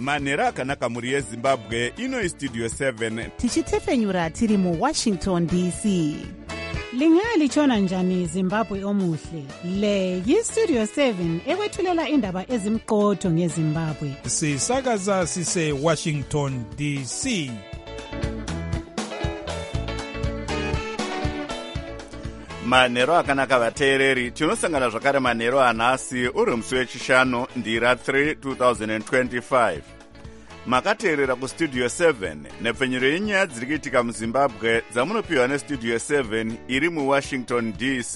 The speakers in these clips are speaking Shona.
manhero akanaka mhuri yezimbabwe. Ino istudio 7 tichitefenyura tiri muwashington dc. Lingalitshona njani Zimbabwe omuhle? Le yistudio 7 ekwethulela indaba ezimqotho ngeZimbabwe. Sisakaza sise Washington DC. manhero akanaka vateereri, tinosangana zvakare manhero anhasi uri musi wechishanu ndira 3 2025. makateerera kustudio 7 nepfenyuro yenyaya dziri kuitika muzimbabwe dzamunopiwa nestudio 7 iri muwashington dc.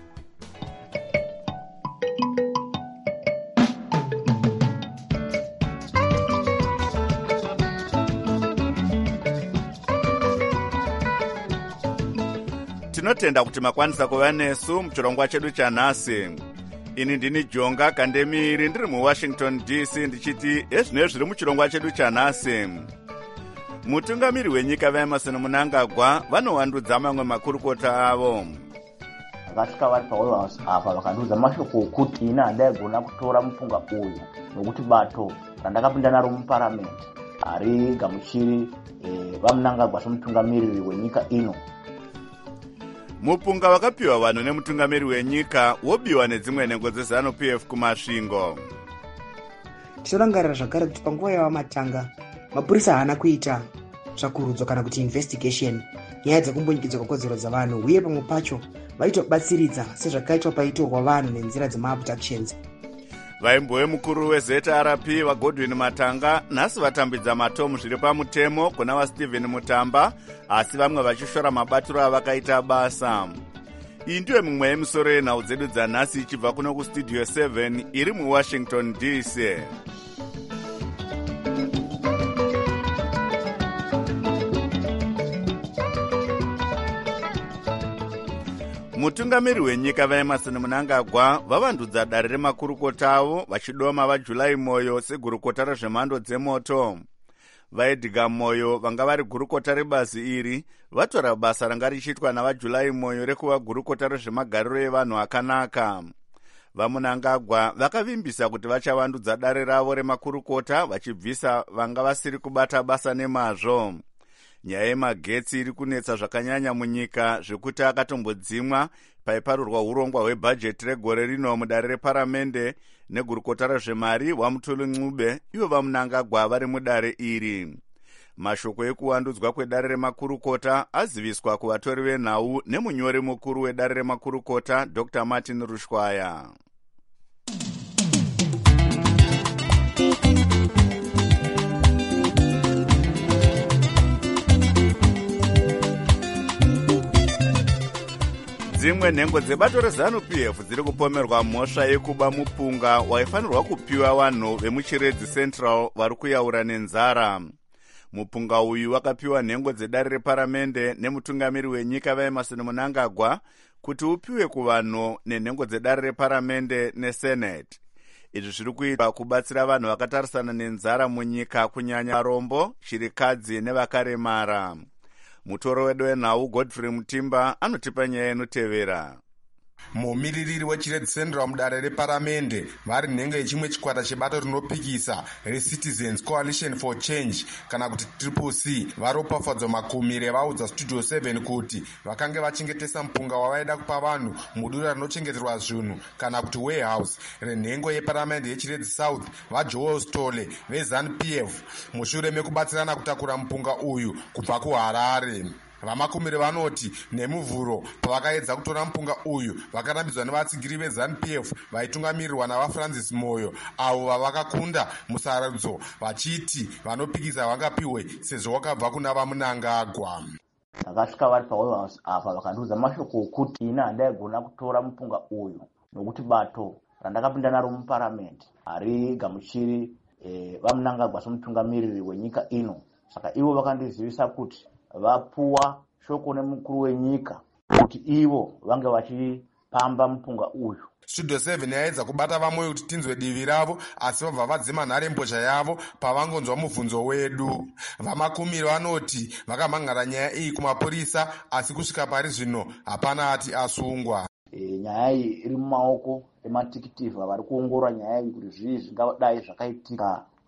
tinotenda kuti makwanisa kuva nesu muchirongwa chedu chanhasi. Ini ndini Jonga Kandemiri ndiri muwashington dc ndichiti ezvino zviri muchirongwa chedu chanhasi. Mutungamiri wenyika vaEmmerson Mnangagwa vanowandudza mamwe makurukota avo. Vakasvika vari paWhite House apa vakandudza mashoko okuti ina handaigona kutora mupunga uyu nokuti bato randakapinda naro muparamende harigamuchiri vaMnangagwa somutungamiriri wenyika ino. Mupunga wakapiwa vanhu nemutungamiri wenyika wobiwa nedzimwe nhengo dzeZANU-PF kumasvingo. Ticharangarira zvakare kuti panguva yavamatanga mapurisa haana kuita tsvakurudzo kana kuti investigation nyaya dzekumbunyikidzwa kwekodzero dzavanhu, uye pamwe pacho vaitobatsiridza sezvakaitwa paitorwa vanhu nenzira dzemaabductions. Vaimbowe mukuru weZRP vaGodwin Matanga nhasi vatambidza matomu zviri pamutemo kuna vaStephen Mutamba, asi vamwe vachishora mabatiro avakaita basa. Iyi ndiyo mimwe yemisoro yenhau dzedu dzanhasi ichibva kuno kustudio 7 iri muwashington dc. Mutungamiri wenyika vaEmmerson Mnangagwa vavandudza dare remakurukota avo vachidoma vaJuly Moyo segurukota rezvemhando dzemoto. VaEdgar Moyo vanga vari gurukota rebazi iri vatora basa ranga richiitwa navaJuly Moyo rekuva gurukota rezvemagariro evanhu akanaka. VaMnangagwa vakavimbisa kuti vachavandudza dare ravo remakurukota vachibvisa vanga vasiri kubata basa nemazvo. Nyaya yemagetsi iri kunetsa zvakanyanya munyika zvekuti akatombodzimwa paiparurwa urongwa hwebhajeti regore rino mudare reparamende negurukota rezvemari waMutulu Ncube, ivo vaMnangagwa vari mudare iri. Mashoko ekuwandudzwa kwedare remakurukota aziviswa kuvatori venhau nemunyori mukuru wedare remakurukota Dr. Martin Rushwaya. Dzimwe nhengo dzebato reZANU-PF dziri kupomerwa mhosva yekuba mupunga waifanirwa kupiwa vanhu vemuChiredzi Central vari kuyaura nenzara. Mupunga uyu wakapiwa nhengo dzedare reparamende nemutungamiri wenyika vaEmmerson Mnangagwa kuti upiwe kuvanhu nenhengo dzedare reparamende neSenate. Izvi zviri kuitwa kubatsira vanhu vakatarisana nenzara munyika, kunyanya varombo, chirikadzi nevakaremara. Mutoro wedu wenhau Godfrey Mutimba anotipa nyaya inotevera. Mumiririri weChiredzi Central mudare reparamende vari nhengo yechimwe chikwata chebato rinopikisa reCitizens Coalition for Change kana kuti CCC varopafadzwa makumire vaudza studio 7 kuti vakange vachengetesa mupunga wavaida kupa vanhu mudura rinochengeterwa zvinhu kana kuti warehouse renhengo yeparamende yeChiredzi South vaJoel Stole veZANU-PF mushure mekubatsirana kutakura mupunga uyu kubva kuHarare. Vamakumiri vanoti nemuvhuro pavakaedza kutora mupunga uyu vakarambidzwa nevatsigiri veZANU-PF vaitungamirirwa navaFrancis Moyo, avo vavakakunda musarudzo vachiti vanopikisa vangapiwe sezvo wakabva kuna vaMnangagwa. Vakasvika vari paWhite House apa vakandudza mashoko okuti ina handaigona kutora mupunga uyu nokuti bato randakapinda naro muparamende harigamuchiri vaMnangagwa somutungamiriri wenyika ino. Saka ivo vakandizivisa kuti vapuwa shoko nemukuru wenyika kuti ivo vange vachipamba mupunga uyu. Studio 7 yaedza kubata vamwe kuti tinzwe divi ravo, asi vabva vadzima nharembozha yavo pavangonzwa mubvunzo wedu. Vamakumiri vanoti vakamhangara nyaya iyi kumapurisa, asi kusvika pari zvino hapana ati asungwa. Nyaya iyi iri mumaoko ematikitivi vari kuongorora nyaya iyi kuti zvii zvingadai zvakaitika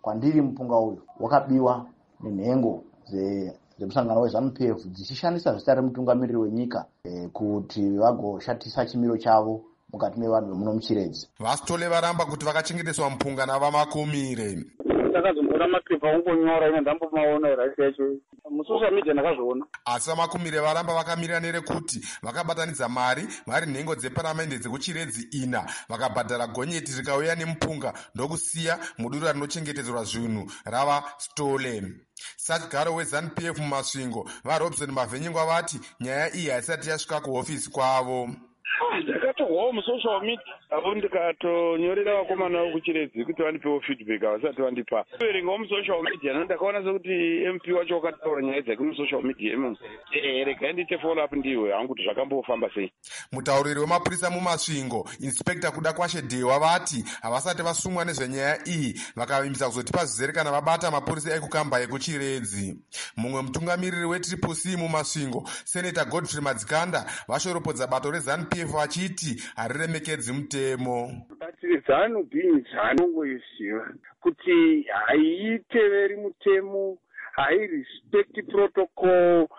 kwandiri mupunga uyu wakabiwa nenhengo dzemusangano weZANU-PF dzichishandisa zita remutungamiriri wenyika kuti vagoshatisa chimiro chavo mukati mevanhu vemuno muchiredzi. Vasitole varamba kuti vakachengeteswa mupunga navamakumire. Ndakazombona mapepa ongonyora ine ndambomaona raisi yacho musocial media ndakazviona. Asi vamakumire varamba vakamirira nerekuti vakabatanidza mari vari nhengo dzeparamende dzekuchiredzi 4 vakabhadhara gonyeti rikauya nemupunga ndokusiya mudura rinochengetedzwa zvinhu rava stolen. Satigaro weZANU-PF mumasvingo vaRobson Mavhenyengwa vati nyaya iyi haisati yasvika kuhofisi kwavo. Ndakatohwawo musocial media avo ndikatonyorera vakomana vekuchiredzi kuti vandipewo feedback havasati vandipa. Kuverengawo musocial media ndakaona sekuti MP wacho wakataura nyaya dzake musocial media imomo. Regai ndiite follow up ndiwe hangu kuti zvakambofamba sei. Mutauriri wemapurisa mumasvingo Inspector Kudakwashe Dewa vati havasati vasumwa nezvenyaya iyi vakavimbisa kuzotipa zvizere kana vabata mapurisa ekukamba ekuchiredzi. Mumwe mutungamiriri weTCC mumasvingo Senator Godfrey Madzikanda vashoropodza bato reZANU-PF vachiti hariremekedzi mutemo. ZANU being zanongoiziva kuti haiteveri mutemo, hairespect protocol,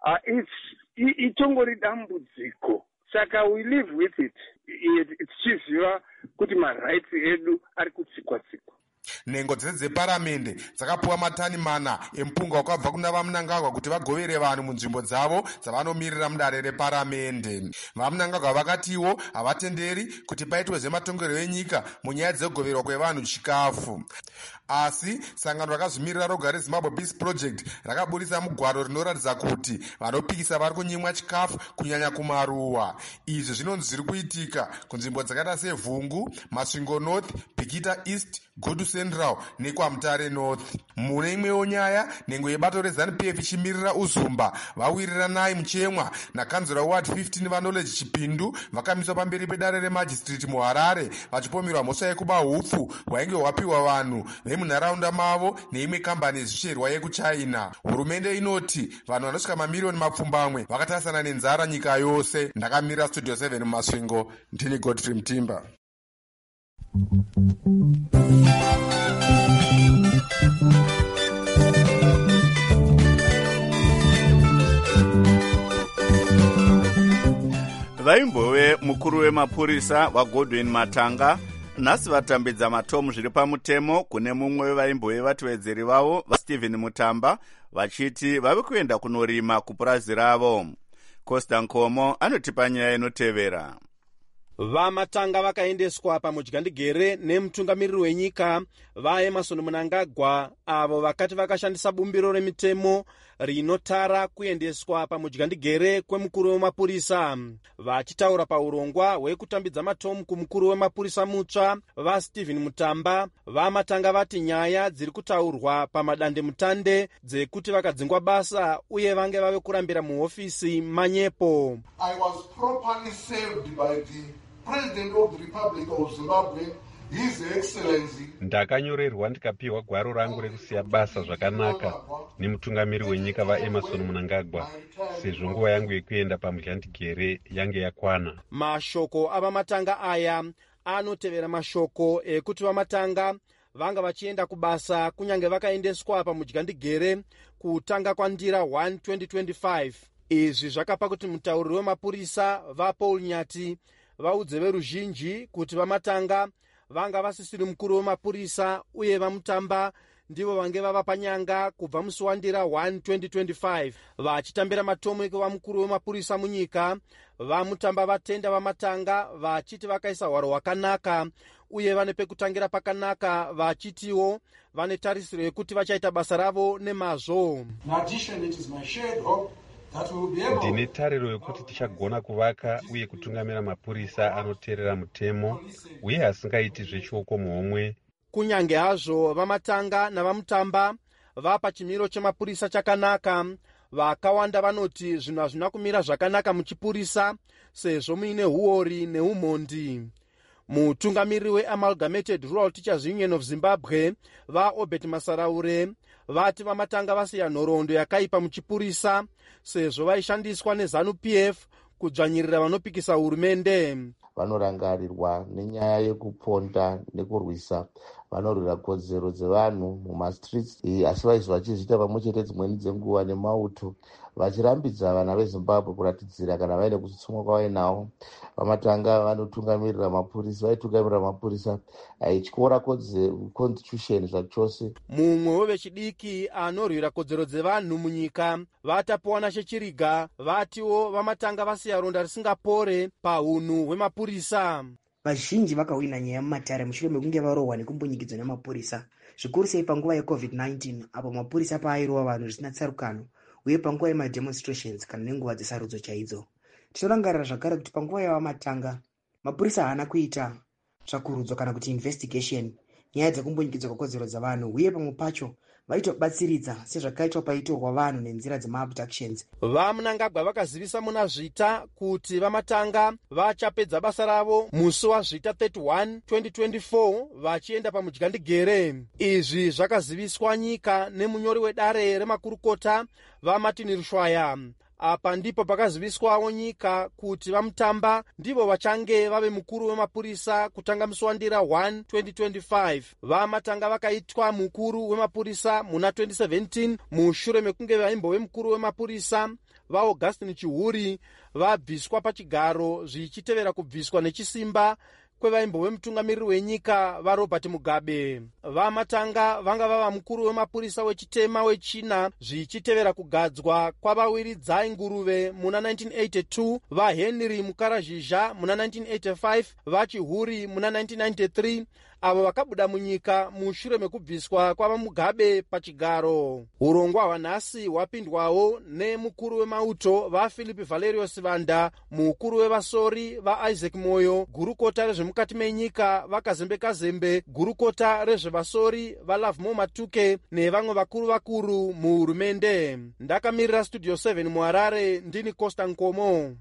itongori dambudziko. Saka we live with it. Tichiziva kuti marights edu ari kutsikwa-tsikwa. Nhengo dzese dzeparamende dzakapuwa matani 4 emupunga wakabva kuna vaMnangagwa kuti vagovere vanhu munzvimbo dzavo dzavanomirira mudare reparamende. VaMnangagwa vakatiwo havatenderi kuti paitwe zvematongerwo enyika munyaya dzegoverwa kwevanhu chikafu. Asi sangano rakazvimirira roga reZimbabwe Peace Project rakaburitsa mugwaro rinoratidza kuti vanopikisa vari kunyimwa chikafu kunyanya kumaruwa. Izvi zvinonzi zviri kuitika kunzvimbo dzakaita seVhungu, Masvingo North, Bikita East, Gudu Central nekwaMutare North. Mune imwewo nyaya, nhengo yebato reZANU-PF ichimirira uZumba vawiriranai muchemwa nakanzura ward 15 vaKnowledge Chipindu vakamiswa pamberi pedare remajistrate muHarare vachipomerwa mhosva yekuba hupfu hwainge hwapiwa vanhu vemunharaunda mavo neimwe kambani yezvicherwa yekuChina. Hurumende inoti vanhu vanosvika mamiliyoni mapfumbamwe vakatasana nenzara nyika yose. Ndakamirira Studio 7 mumasvingo, ndini Godfrey Mtimba. Vaimbove mukuru wemapurisa waGodwin Matanga nhasi vatambidza matomu zviri pamutemo kune mumwe wevaimbove vatevedzeri vavo vaStephen Mutamba vachiti vave kuenda kunorima kupurazi ravo. Costa Nkomo anotipa nyaya inotevera. VaMatanga vakaendeswa pamudyandigere nemutungamiriri wenyika vaEmmerson Mnangagwa avo vakati vakashandisa bumbiro remitemo rinotara kuendeswa pamudyandigere kwemukuru wemapurisa. Vachitaura paurongwa hwekutambidza matomu kumukuru wemapurisa mutsva vaStephen Mutamba, VaMatanga vati nyaya dziri kutaurwa pamadandemutande dzekuti vakadzingwa basa uye vange vave kurambira muhofisi manyepo. I was properly served by the President of the Republic of Zimbabwe, His Excellency. Ndakanyorerwa ndikapiwa gwaro rangu rekusiya basa zvakanaka nemutungamiriri wenyika vaEmmerson Mnangagwa sezvo nguva yangu yekuenda pamudyandigere yange yakwana. Mashoko avaMatanga aya anotevera mashoko ekuti vaMatanga vanga vachienda kubasa kunyange vakaendeswa pamudyandigere kutanga kwandira 1/2025. Izvi zvakapa kuti mutauriri wemapurisa vaPaul Nyati vaudze veruzhinji kuti vaMatanga vanga vasisiri mukuru wemapurisa uye vaMutamba ndivo vange vava panyanga kubva musi wandira 1/2025. Vachitambira matomu ekuva mukuru wemapurisa munyika, vaMutamba vatenda vaMatanga vachiti vakaisa hwaro hwakanaka uye vane pekutangira pakanaka, vachitiwo vane tarisiro yekuti vachaita basa ravo nemazvo. Ndine tariro yekuti tichagona kuvaka uye kutungamira mapurisa anoteerera mutemo uye asingaiti zvechioko muhomwe. Kunyange hazvo vaMatanga navaMutamba vapa chimiro chemapurisa chakanaka, vakawanda vanoti zvinhu hazvina kumira zvakanaka muchipurisa sezvo muine huori neumhondi. Mutungamiriri weAmalgamated Rural Teachers Union of Zimbabwe vaObert Masaraure vati vaMatanga vasiya nhoroondo yakaipa muchipurisa sezvo vaishandiswa neZANU-PF kudzvanyirira vanopikisa hurumende. Vanorangarirwa nenyaya yekuponda nekurwisa vanorwira kodzero dzevanhu mumastreets, asi vaizwa vachizviita pamwe chete dzimweni dzenguva nemauto, vachirambidza vana vezimbabwe kuratidzira kana vaine kutsutsumwa kwavainawo. Vamatanga vanotungamirira mapurisa, vaitungamirira mapurisa aityora constitution zvachose. mumwe wevechidiki anorwira kodzero dzevanhu munyika vatapuwana chechiriga vatiwo vamatanga vasiya ronda risingapore paunhu hwemapurisa. Vazhinji vakawina nyaya mumatare mushure mekunge varohwa nekumbunyikidzwa nemapurisa, zvikuru sei panguva yeCovid-19 apo mapurisa paairova vanhu zvisina tsarukano, uye panguva yemademonstrations kana nenguva dzesarudzo chaidzo. Tinorangarira zvakare kuti panguva yavamatanga mapurisa haana kuita tsvakurudzo kana kuti investigation nyaya dzekumbunyikidzwa kwekodzero dzavanhu, uye pamwe pacho vaitobatsiridza sezvakaitwa paitorwa vanhu nenzira dzemaabductions. Vamunangagwa vakazivisa muna Zvita kuti vamatanga vachapedza basa ravo musi waZvita 31 2024 vachienda pamudyandegere. Izvi zvakaziviswa nyika nemunyori wedare remakurukota vaMartin Rushwaya. Apa ndipo pakaziviswawo nyika kuti vamutamba ndivo vachange vave mukuru wemapurisa kutanga musi waNdira 1 2025. Vamatanga vakaitwa mukuru wemapurisa muna 2017 mushure mekunge vaimbove mukuru wemapurisa vaAugustin Chihuri vabviswa pachigaro zvichitevera kubviswa nechisimba kwevaimbove mutungamiriri wenyika vaRobert Mugabe. Vamatanga vanga vava mukuru wemapurisa wechitema wechina zvichitevera kugadzwa kwavawiridza nguruve muna 1982, vaHenry Mukarajizha muna 1985, vaChihuri muna 1993, avo vakabuda munyika mushure mekubviswa kwavaMugabe pachigaro. Urongwa hwanhasi hwapindwawo nemukuru wemauto vaPhilip Valerius Vanda, mukuru wevasori vaIsaac Moyo, gurukota rezvemukati menyika vaKazembe Kazembe, gurukota rezvevasori vaLovemore Matuke nevamwe vakuru muhurumende. Ndakamirira Studio 7 muHarare ndini Costa Nkomo.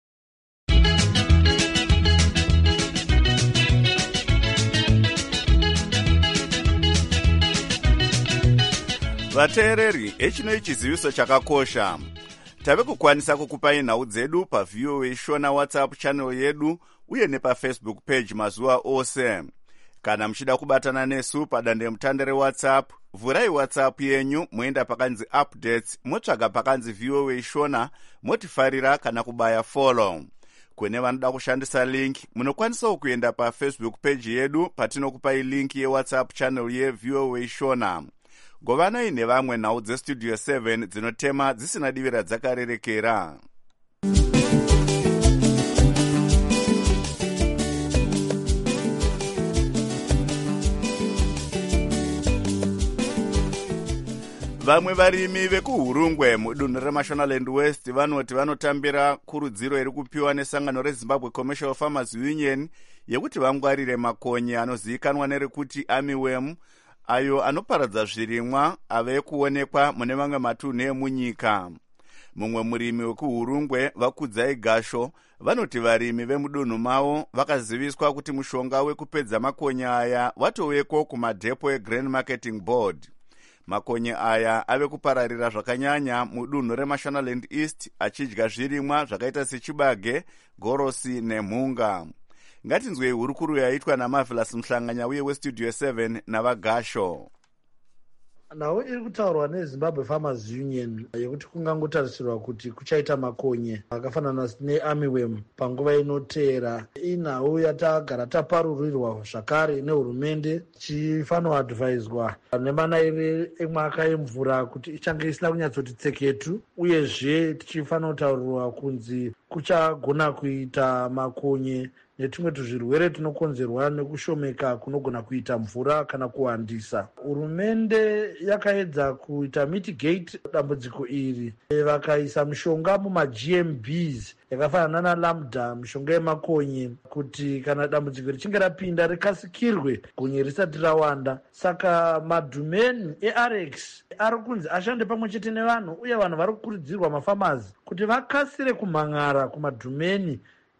Vateereri, echino chiziviso chakakosha. Tave kukwanisa kukupai nhau dzedu paVOA Shona WhatsApp channel yedu uye nepaFacebook page mazuva ose. Kana muchida kubatana nesu padande mutande reWhatsApp, vurai WhatsApp yenyu moenda pakanzi updates, motsvaga pakanzi VOA Shona, motifarira kana kubaya follow. Kune vanoda kushandisa link, munokwanisa kuenda paFacebook page yedu patinokupai link yeWhatsApp channel yeVOA Shona. Govanai nevamwe nhau dzeStudio 7 dzinotema dzisina divira dzakarerekera. Vamwe varimi vekuHurungwe mudunhu reMashonaland West vanoti vanotambira kurudziro iri kupiwa nesangano reZimbabwe Commercial Farmers Union yekuti vangwarire makonye anozivikanwa nerekuti armyworm, ayo anoparadza zvirimwa ave kuonekwa mune mamwe matunhu emunyika. Mumwe murimi wekuHurungwe Vakudzai Gasho vanoti varimi vemudunhu mavo vakaziviswa kuti mushonga wekupedza makonye aya watoveko kumadhepo eGrain Marketing Board. Makonye aya ave kupararira zvakanyanya mudunhu reMashonaland East achidya zvirimwa zvakaita sechibage, gorosi nemhunga. Ngatinzwei hurukuru yaitwa naMarvelous Mhlanganya uye weStudio 7 navaGasho. Nhau iri kutaurwa neZimbabwe Farmers Union yekuti kungangotarisirwa kuti kuchaita makonye akafanana nearmyworm panguva inoteera. Inhau yatagara taparurirwa zvakare nehurumende tichifanoadvaiswa nemanaire emwaka emvura kuti ichange isina kunyatsoti tseketu, uyezve tichifanotaurirwa kunzi kuchagona kuita makonye netumwe tuzvirwere tunokonzerwa nekushomeka kunogona kuita mvura kana kuwandisa. Hurumende yakaedza kuita mitigate dambudziko iri, vakaisa mishonga mumaGMBs yakafanana naLambda, mishonga yemakonye, kuti kana dambudziko richinge rapinda rikasikirwe gonye risati rawanda. Saka madhumeni eRx ari kunzi ashande pamwe chete nevanhu, uye vanhu vari kukurudzirwa mafamazi kuti vakasire kumhang'ara kumadhumeni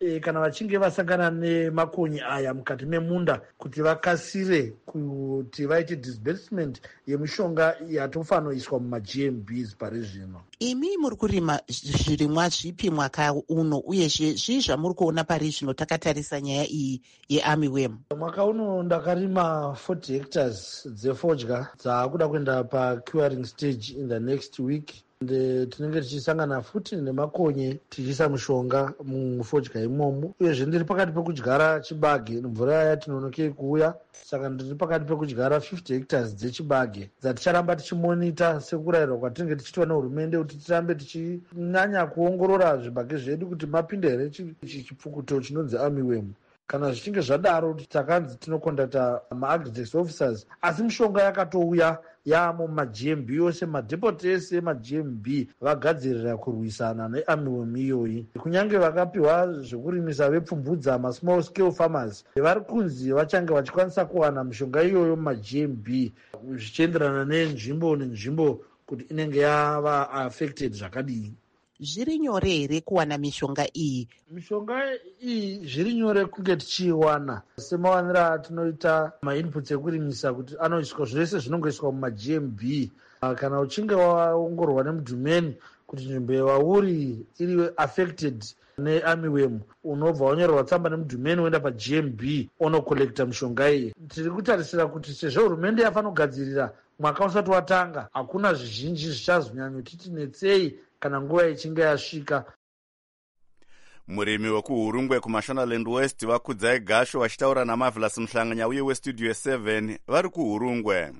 kana vachinge vasangana nemakonye aya mukati memunda kuti vakasire kuti vaite disbursement yemishonga yatofanoiswa mumagmbs pari zvino. Imi muri kurima zvirimwa zvipi mwaka uno uyezve zvii zvamuri kuona pari zvino takatarisa nyaya iyi yearmyworm? Mwaka uno ndakarima 40 hectares dzefodya dzaakuda kuenda pacuring stage in the next week. Tinenge tichisangana futi nemakonye tichiisa mushonga mufodya imomo. Uyezve ndiri pakati pekudyara chibage, mvura yatinonokei kuuya, saka ndiri pakati pekudyara 50 hectares dzechibage dzaticharamba tichimonita sekurayirwa kwatinenge tichitwa nehurumende kuti tirambe tichinyanya kuongorora zvibage zvedu kuti mapinde here chipfukuto chinonzi armyworm. Kana zvichinge zvadaro takanzi tinokondata maagridex officers, asi mishonga yakatouya yaamo mumagmb yose, madhepoti ese emagmb vagadzirira kurwisana nearmyworm iyoyi. Kunyange vakapiwa zvekurimisa vepfumbudza masmall scale farmers vari kunzi vachange vachikwanisa kuwana mishonga iyoyo mumagmb zvichienderana nenzvimbo kuti inenge yava affected zvakadii. Zviri nyore here kuwana mishonga iyi? Mishonga iyi zviri nyore kunge tichiiwana semawanira atinoita mainputs ekurimisa kuti anoiswa zvese zvinongoiswa mumagmb. Kana uchinge waongororwa nemudhumeni kuti nzvimbo yauri iri affected nearmyworm, unobva wanyorerwa tsamba nemudhumeni woenda pagmb onokolekta mishonga iyi. Tiri kutarisira kuti sezvo hurumende yafanogadzirira mwaka usati watanga, hakuna zvizhinji zvichazonyanyotiti netsei kana nguva ichinge yasvika. Murimi wekuhurungwe kumashonaland west vakudzai gasho vachitaura naMarvelous Muhlanganya uye westudio 7 vari kuhurungwe.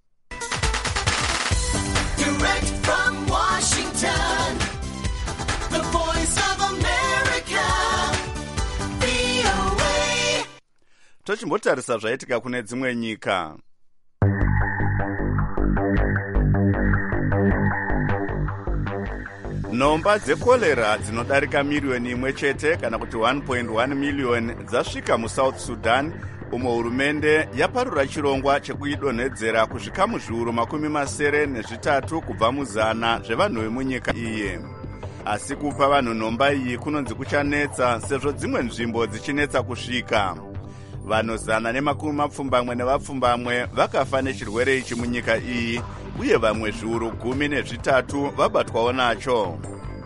Direct from Washington, the voice of America, VOA. Tochimbotarisa zvaitika kune dzimwe nyika. Nomba dzekolera dzinodarika miliyoni imwe chete kana kuti 1.1 miliyoni dzasvika muSouth Sudan, umwe hurumende yaparura chirongwa chekuidonhedzera kuzvikamu zviuru 83 kubva muzana zvevanhu vemunyika iyi. Asi kupa vanhu nomba iyi kunonzi kuchanetsa sezvo dzimwe nzvimbo dzichinetsa kusvika. Vanhu 120 nevapfumbamwe vakafa nechirwere ichi munyika iyi, uye vamwe zviuru 13 vabatwawo nacho.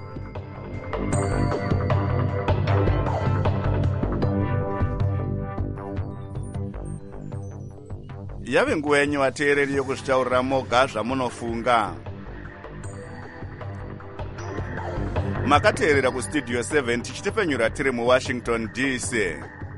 Yave nguva yenyu vateereri yokuzvitaurira moga zvamunofunga. Makateerera kustudio 7 tichitepfenyura tiri muWashington DC.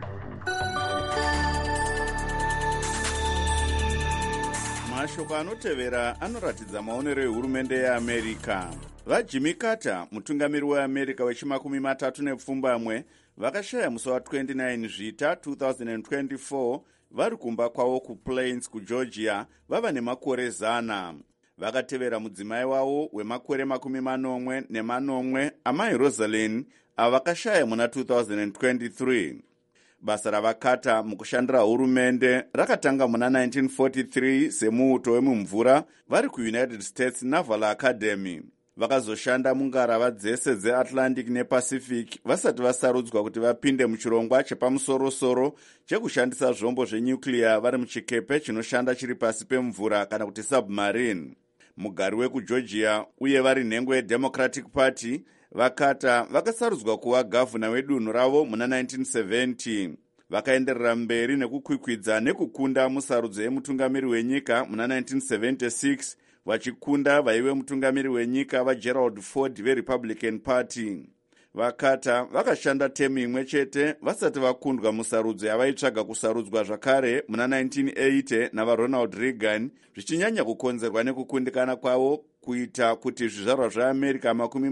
Mashoko anotevera anoratidza maonero ehurumende yeAmerica. VaJimmy Carter, mutungamiri weAmerica wechi30 vakashaya musi wa29 Zvita 2024 vari kumba kwavo kuPlains kuGeorgia vava nemakore 100. Vakatevera mudzimai wavo wemakore 80 amai Rosalind avakashaya muna 2023. Basa ravakata mukushandira hurumende rakatanga muna 1943 semuuto wemumvura vari kuUnited States Naval Academy. Vakazoshanda mungarava dzese dzeAtlantic nePacific vasati vasarudzwa kuti vapinde muchirongwa chepamusoro-soro chekushandisa zvombo zvenyuclear vari muchikepe chinoshanda chiri pasi pemvura kana kuti submarine. Mugari wekuGeorgia uye vari nhengo yeDemocratic Party, vakata vakasarudzwa kuva gavhuna wedunhu ravo muna 1970. Vakaenderera mberi nekukwikwidza nekukunda musarudzo yemutungamiri wenyika muna 1976, vachikunda vaive mutungamiri wenyika vaGerald Ford veRepublican Party. Vakata vakashanda temu imwe chete vasati vakundwa musarudzo yavaitsvaga kusarudzwa zvakare muna 1980 navaRonald Reagan, zvichinyanya kukonzerwa nekukundikana kwavo kuita kuti zvizvarwa zveAmerica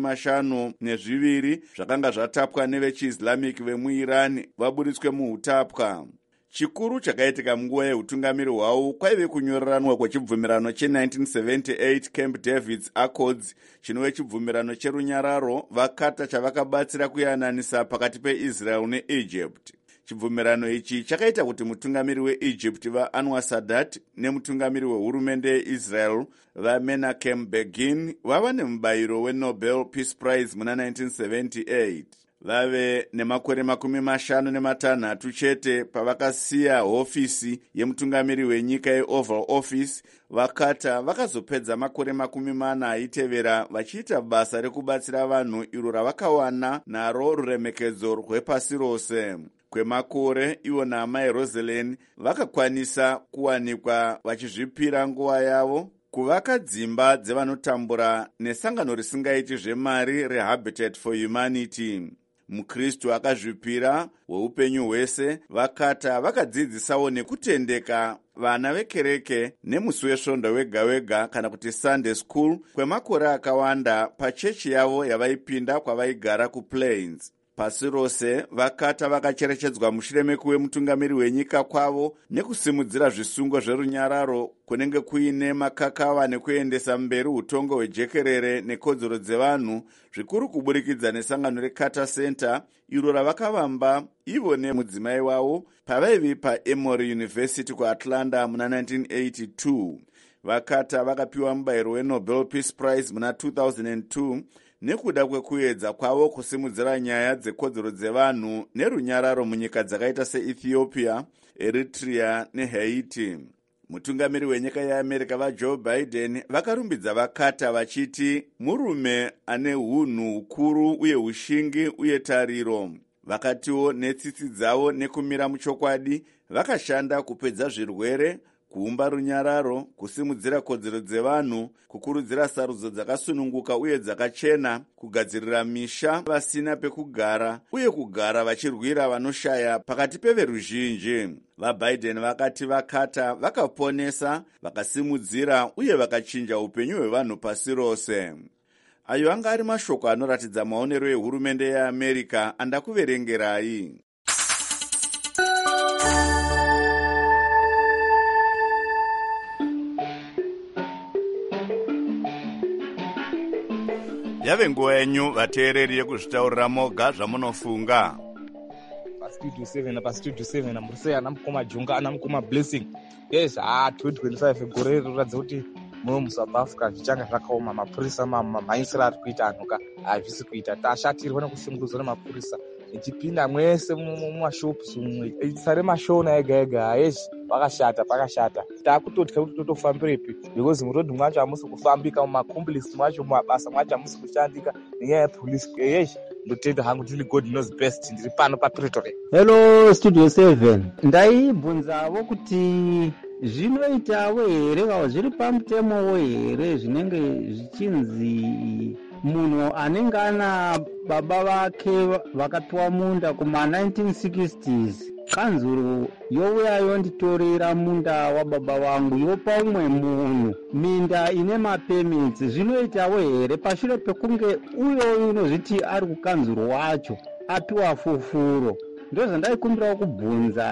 52 zvakanga zvatapwa nevechiislamic vemuIran vaburitswe muutapwa. Chikuru chakaitika munguva yeutungamiri hwavo kwaive kunyoreranwa kwechibvumirano che1978 Camp David's Accords, chinove chibvumirano cherunyararo vakata chavakabatsira kuyananisa pakati peIsrael neEgypt. Chibvumirano ichi chakaita kuti mutungamiri weEgypt vaAnwar Sadat nemutungamiri wehurumende yeIsrael vaMenachem Begin vava nemubayiro weNobel Peace Prize muna 1978. vave nemakore 56 chete pavakasiya hofisi yemutungamiri wenyika yeoval office, vakata vakazopedza makore 40 aitevera vachiita basa rekubatsira vanhu iro ravakawana naro ruremekedzo rwepasi rose. Kwemakore ivo naamai Rosalind vakakwanisa kuwanikwa vachizvipira nguva yavo kuvaka dzimba dzevanotambura nesangano risingaiti zvemari reHabitat for Humanity. Mukristu akazvipira weupenyu hwese, vakata vakadzidzisawo nekutendeka vana vekereke nemusi wesvondo wega wega kana kuti Sunday school kwemakore akawanda pachechi yavo yavaipinda kwavaigara kuPlains. Pasi rose vakata vakacherechedzwa mushure mekuve mutungamiri wenyika kwavo nekusimudzira zvisungo zverunyararo kunenge kuine makakava nekuendesa mberi utongo hwejekerere nekodzero dzevanhu, zvikuru kuburikidza nesangano reCarter Center iro ravakavamba ivo nemudzimai wavo pavaivi paEmory University kuAtlanta muna 1982. Vakata vakapiwa mubayiro weNobel Peace Prize muna 2002 nekuda kwekuedza kwavo kusimudzira nyaya dzekodzero dzevanhu nerunyararo munyika dzakaita seEthiopia, Eritrea neHaiti. Mutungamiri wenyika yeAmerica vaJoe Biden vakarumbidza vakata vachiti murume ane hunhu hukuru uye ushingi uye tariro. Vakatiwo netsitsi dzavo nekumira muchokwadi vakashanda kupedza zvirwere, kuumba runyararo, kusimudzira kodzero dzevanhu, kukurudzira sarudzo dzakasununguka uye dzakachena, kugadzirira misha vasina pekugara uye kugara vachirwira vanoshaya pakati peveruzhinji. VaBiden vakati vakata vakaponesa, vakasimudzira uye vakachinja upenyu hwevanhu pasi rose. Ayo anga ari mashoko anoratidza maonero ehurumende yeAmerica andakuverengerai. Yave nguva yenyu vateereri yekuzvitaurira moga zvamunofunga. Studio 7 amurisei ana mukoma Junga ana mukoma Blessing. Yes, 2025 gore riri kuratidza kuti muno muSouth Africa zvichanga zvakaoma. Mapurisa maisira ari kuita anhu ka hazvisi kuita. Tashatirwa nekushungurudzwa nemapurisa ichipinda mwese mumashops umwe sare mashona ega ega. Yes, pakashata. Takutotya kuti totofambirepi because murodhi mwacho hamusi kufambika, mumacomplex mwacho, mumabasa mwacho hamusi kushandika nenyaya yepolisi. Yes, ndotenda hangu ndili God knows best, ndiri pano paPretoria. Hello Studio 7, ndaibvunzavo kuti zvinoitawo here kana zviri pamutemo here zvinenge zvichinzi munhu anenge ana baba vake vakapiwa munda kuma1960s, kanzuro youya yonditorera munda wababa vangu yopa umwe munhu minda ine mapemits. Zvinoitawo here pashure pekunge uyo unozviti ari kukanzuro wacho apiwa fufuro? Ndozvandaikumbirawo kubvunza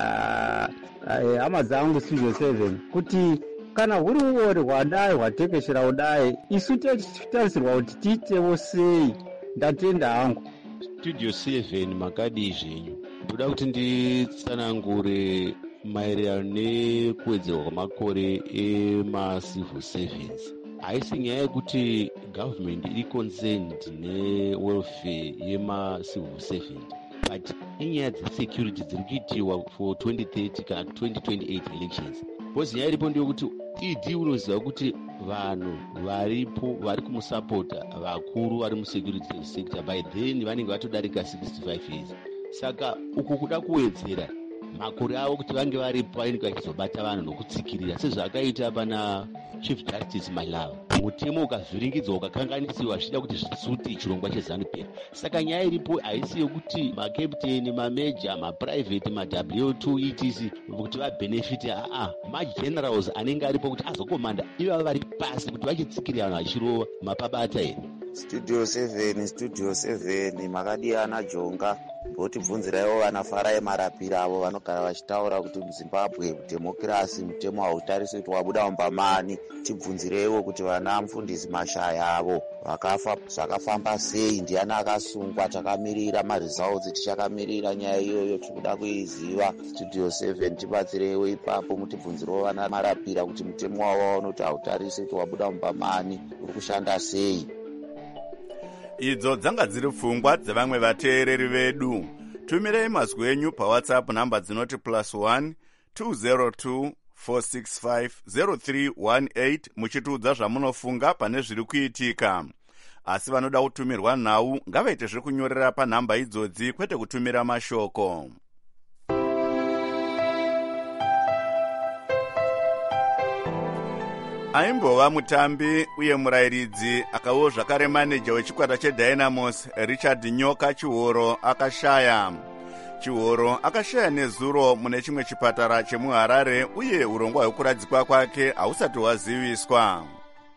hama dzangu Studio 7 kuti kana huri uori hwadai hwatekeshera kudai isu tichitarisirwa kuti tiitewo sei? Ndatenda hangu. Studio 7 makadi zvenyu, ndoda kuti nditsanangure maererano nekuwedzerwa kwamakore emacivil servants. Haisi nyaya yekuti government iri concerned newelfare yemacivil servant, but inyaya dzesecurity dziri kuitiwa for 2030 kana 2028 elections. Because nyaya iripo ndeyekuti ED unoziva kuti vanhu varipo vari kumusapota vakuru vari musecurity sector by then vanenge vatodarika 65 years. Saka uku kuda kuwedzera makore avo kuti vange varipo vainenge vachizobata vanhu nokutsikirira sezvakaita pana Chief Justice Malava. Mutemo ukavhiringidzwa ukakanganisiwa zvichida kuti zvisuti chirongwa cheZANU-PF. Saka nyaya iripo haisi yokuti makapteni, mameja, maprivate, maW2 etc kuti vabenefite. Magenerals anenge aripo kuti azokomanda ivava vari pasi kuti vachitsikirira vanhu vachirova mapabata here. Studio 7 makadiyana Jonga, mbotibvunziraiwo vanaFarai Marapira avo vanogara vachitaura kuti muZimbabwe demokirasi mutemo hautarisi kuti wabuda mumbamani. Tibvunzireiwo kuti vana mufundisi Mashaya avo vakafa zvakafamba sei, ndiani akasungwa, takamirira maresults, tichakamirira nyaya iyoyo tikuda kuiziva. Studio 7 tibatsireiwo ipapo, mutibvunzirewo vana Marapira kuti mutemo wavo unoti hautarisi kuti wabuda mumbamani uri kushanda sei. idzo dzanga dziri pfungwa dzevamwe vateereri vedu. Tumirei mazwi enyu paWhatsApp namba dzinoti +1 202 465 0318 muchitiudza zvamunofunga pane zviri kuitika. Asi vanoda kutumirwa nhau ngavaite zvekunyorera panhamba idzodzi kwete kutumira mashoko. Aimbova mutambi uye murayiridzi akawo zvakare maneja wechikwata cheDynamos Richard Nyoka Chihoro akashaya. Chihoro akashaya nezuro mune chimwe chipatara chemuHarare uye urongwa hwekuradzikwa kwake hausati hwaziviswa.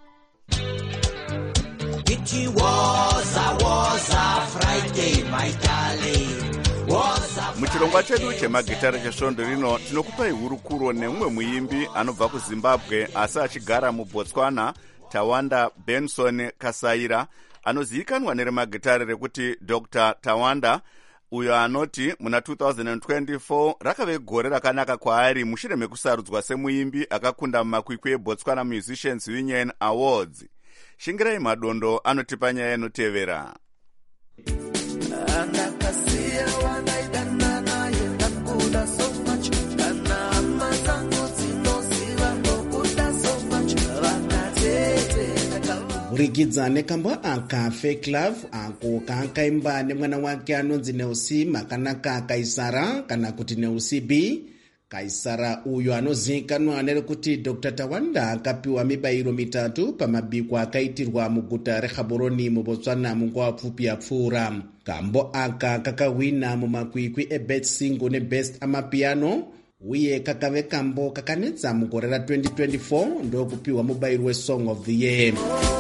It was a Friday, my darling. Muchirongwa chedu chemagitare chesvondo rino tinokupai hurukuro nemumwe muimbi anobva kuZimbabwe asi achigara muBotswana, Tawanda Benson Kasaira, anozivikanwa neremagitare rekuti Dr. Tawanda, uyo anoti muna 2024 rakave gore rakanaka kwaari mushure mekusarudzwa semuimbi akakunda mumakwikwi eBotswana Musicians Union Awards. Shingirai madondo anotipa nyaya inotevera. Burikidza nekambo aka Fake Love ako kaakaimba nemwana wake anonzi Neusi Makanaka Kaisara kana kuti Neusi B. Kaisara uyo anozivikanwa nerekuti Dr. Tawanda akapiwa mibairo 3 pamabiko akaitirwa muguta reGaborone muBotswana munguva pfupi yapfuura. Kambo aka kakawina mumakwikwi eBest Single neBest Amapiano uye kakave kambo kakanetsa mugore ra 2024 ndokupiwa mubairo weSong of the Year.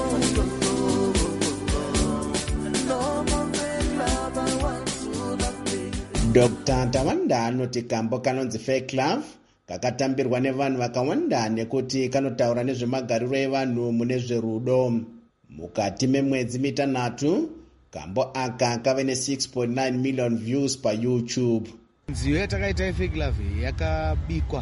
Dr. Tawanda anoti kambo kanonzi Fake Love kakatambirwa nevanhu vakawanda nekuti kanotaura nezvemagariro evanhu mune zverudo. Mukati memwedzi 3 kambo aka kave ne6.9 million views pa YouTube. Nziyo yatakaita Fake Love yakabikwa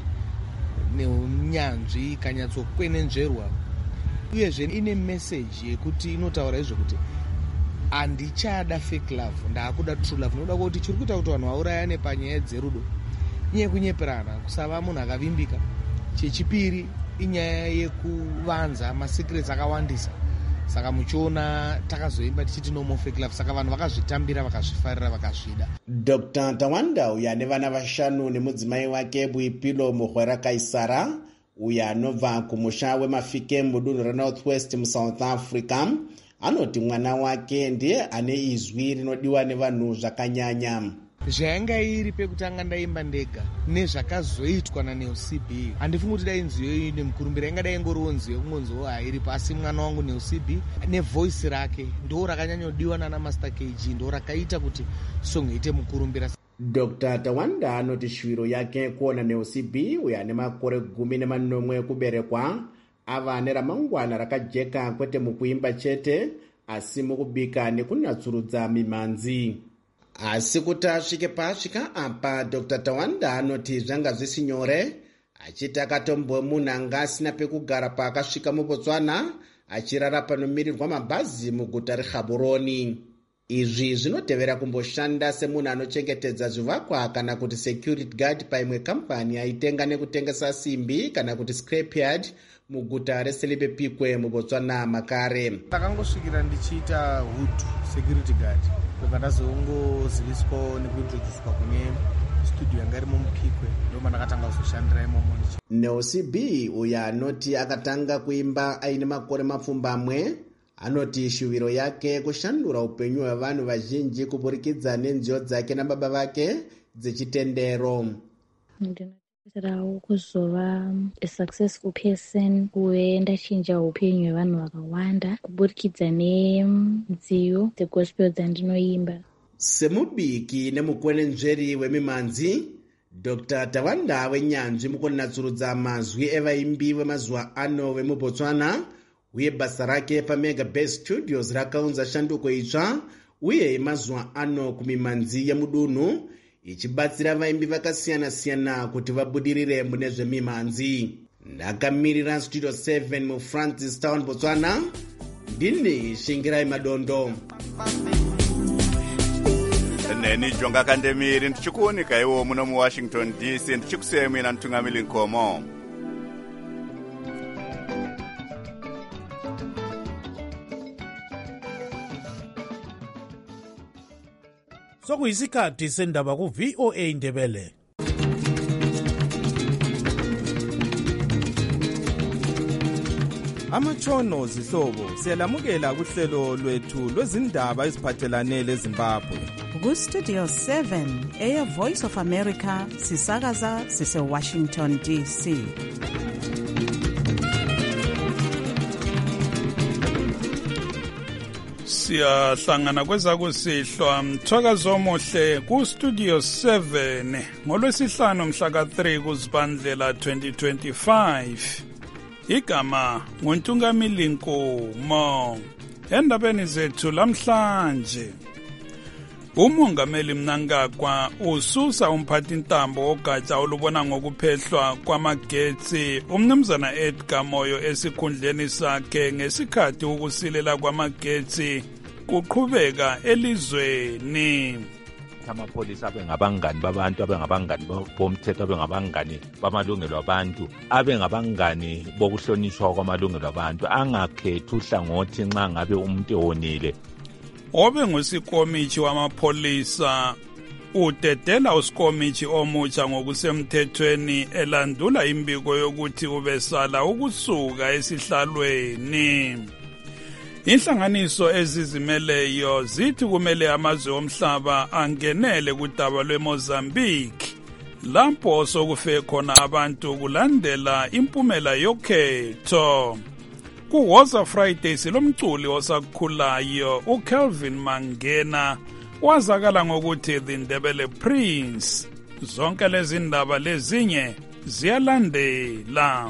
neunyanzvi ikanyatsokwenenzverwa uyezve ine message yekuti inotaura izvo kuti handichada Fake Love, ndakuda True Love. Noda kuti chiri kuita kuti vanhu vaurayane panyaya dzerudo inyaya yekunyeperana, kusava munhu akavimbika. Chechipiri inyaya yekuvanza masecrets akawandisa. Saka muchiona takazoimba tichiti no more Fake Love, saka vanhu vakazvitambira vakazvifarira vakazvida. Dr. Tawanda uyo ane vana vashanu nemudzimai wake Buipilo Muhwera Kaisara uyo anobva kumusha weMafike mudunhu reNorthwest muSouth Africa anoti mwana wake ndiye ane izwi rinodiwa nevanhu zvakanyanya. Zvayanga iri pekutanga ndaimba ndega nezvakazoitwa naNeocb, handifungi kuti dai nziyo iyi nemukurumbira ingadai ingoriwo nziyo kungonziwo hairi pasi. Mwana wangu Neocb nevoice rake ndo rakanyanyodiwa nana Master KG, ndo rakaita kuti song iite mukurumbira. Dr. Tawanda anoti shwiro yake kuona Neocb uyo ane makore 19 kuberekwa ava neramangwana rakajeka kwete mukuimba chete asi mukubika nekunatsurudza mimanzi. Asi kuti asvike paasvika apa Dr. Tawanda anoti zvanga zvisi nyore, achiti akatombwe munhu anga asina pekugara paakasvika muBotswana achirara panomirirwa mabhazi muguta reGaborone. Izvi zvinotevera kumboshanda semunhu anochengetedza zvivakwa kana kuti security guard paimwe kambani aitenga nekutengesa simbi kana kuti scrapyard muguta reSelibe Pikwe muBotswana makare. Takangosvikira ndichiita hood security guard ndobva ndazongoziviswa nekuintroducwa kune studio yanga iri muPikwe, ndomba ndakatanga kuzoshandira imomo. Neocb uyo anoti akatanga kuimba aine makore mapfumbamwe anoti shuviro yake kushandura upenyu hwevanhu vazhinji kuburikidza nenziyo dzake nababa vake dzechitendero. Ndinotarawo kuzova a successful person uye ndachinja upenyu hwevanhu vakawanda kuburikidza nenziyo dzegospel dzandinoimba. Semubiki nemukwenenzveri wemimanzi, Dr. Tawanda wenyanzvi mukunatsurudza mazwi evaimbi vemazuva ano vemuBotswana uye basa rake paMega Best Studios rakaunza shanduko itsva uye yemazuva ano kumimanzi yemudunhu ichibatsira vaimbi vakasiyana-siyana kuti vabudirire mune zvemimanzi. Ndakamirira Studio 7 muFrancistown, Botswana, ndini Shingirai Madondo. neni Jonga Kandemiri ndichikuunika iwo muno mu Washington DC ndichikusemi na Mtungamili Nkomo. Sokuyisikhathi sendaba ku VOA Ndebele. Amatshono zihlobo siyalamukela kuhlelo lwethu lwezindaba eziphathelane leZimbabwe. Ku Studio 7 Air Voice of America sisakaza sise Washington DC. Siyahlangana kwezakusihlwa mthwakazi omuhle ku Studio 7 ngolwesihlanu mhla ka3 kuZibandlela 2025. Igama nguNtungamili Nkomo. Endabeni zethu lamhlanje, umongameli Mnangagwa ususa umphathintambo ogatsha olubona ngokuphehlwa kwamagetsi umnumzana Edgar Moyo esikhundleni sakhe ngesikhathi ukusilela kwamagetsi kuqhubeka elizweni. Amapholisa abengabangani babantu, abengabangani bomthetho, abengabangani bamalungelo abantu, abengabangani bokuhlonishwa kwamalungelo abantu, angakhethi uhlangothi nxa ngabe umuntu ewonile. Obe ngusikomithi wamapholisa udedela usikomithi omutsha ngokusemthethweni elandula imbiko yokuthi ubesala ukusuka esihlalweni. Inhlanganiso ezizimeleyo zithi kumele amazwe omhlaba angenele kudaba lweMozambique lapho sokufe khona abantu kulandela impumela yokhetho. Kuwoza Friday silomculi osakhulayo uKelvin Mangena wazakala ngokuthi The Ndebele Prince. Zonke lezi ndaba lezinye ziyalandela.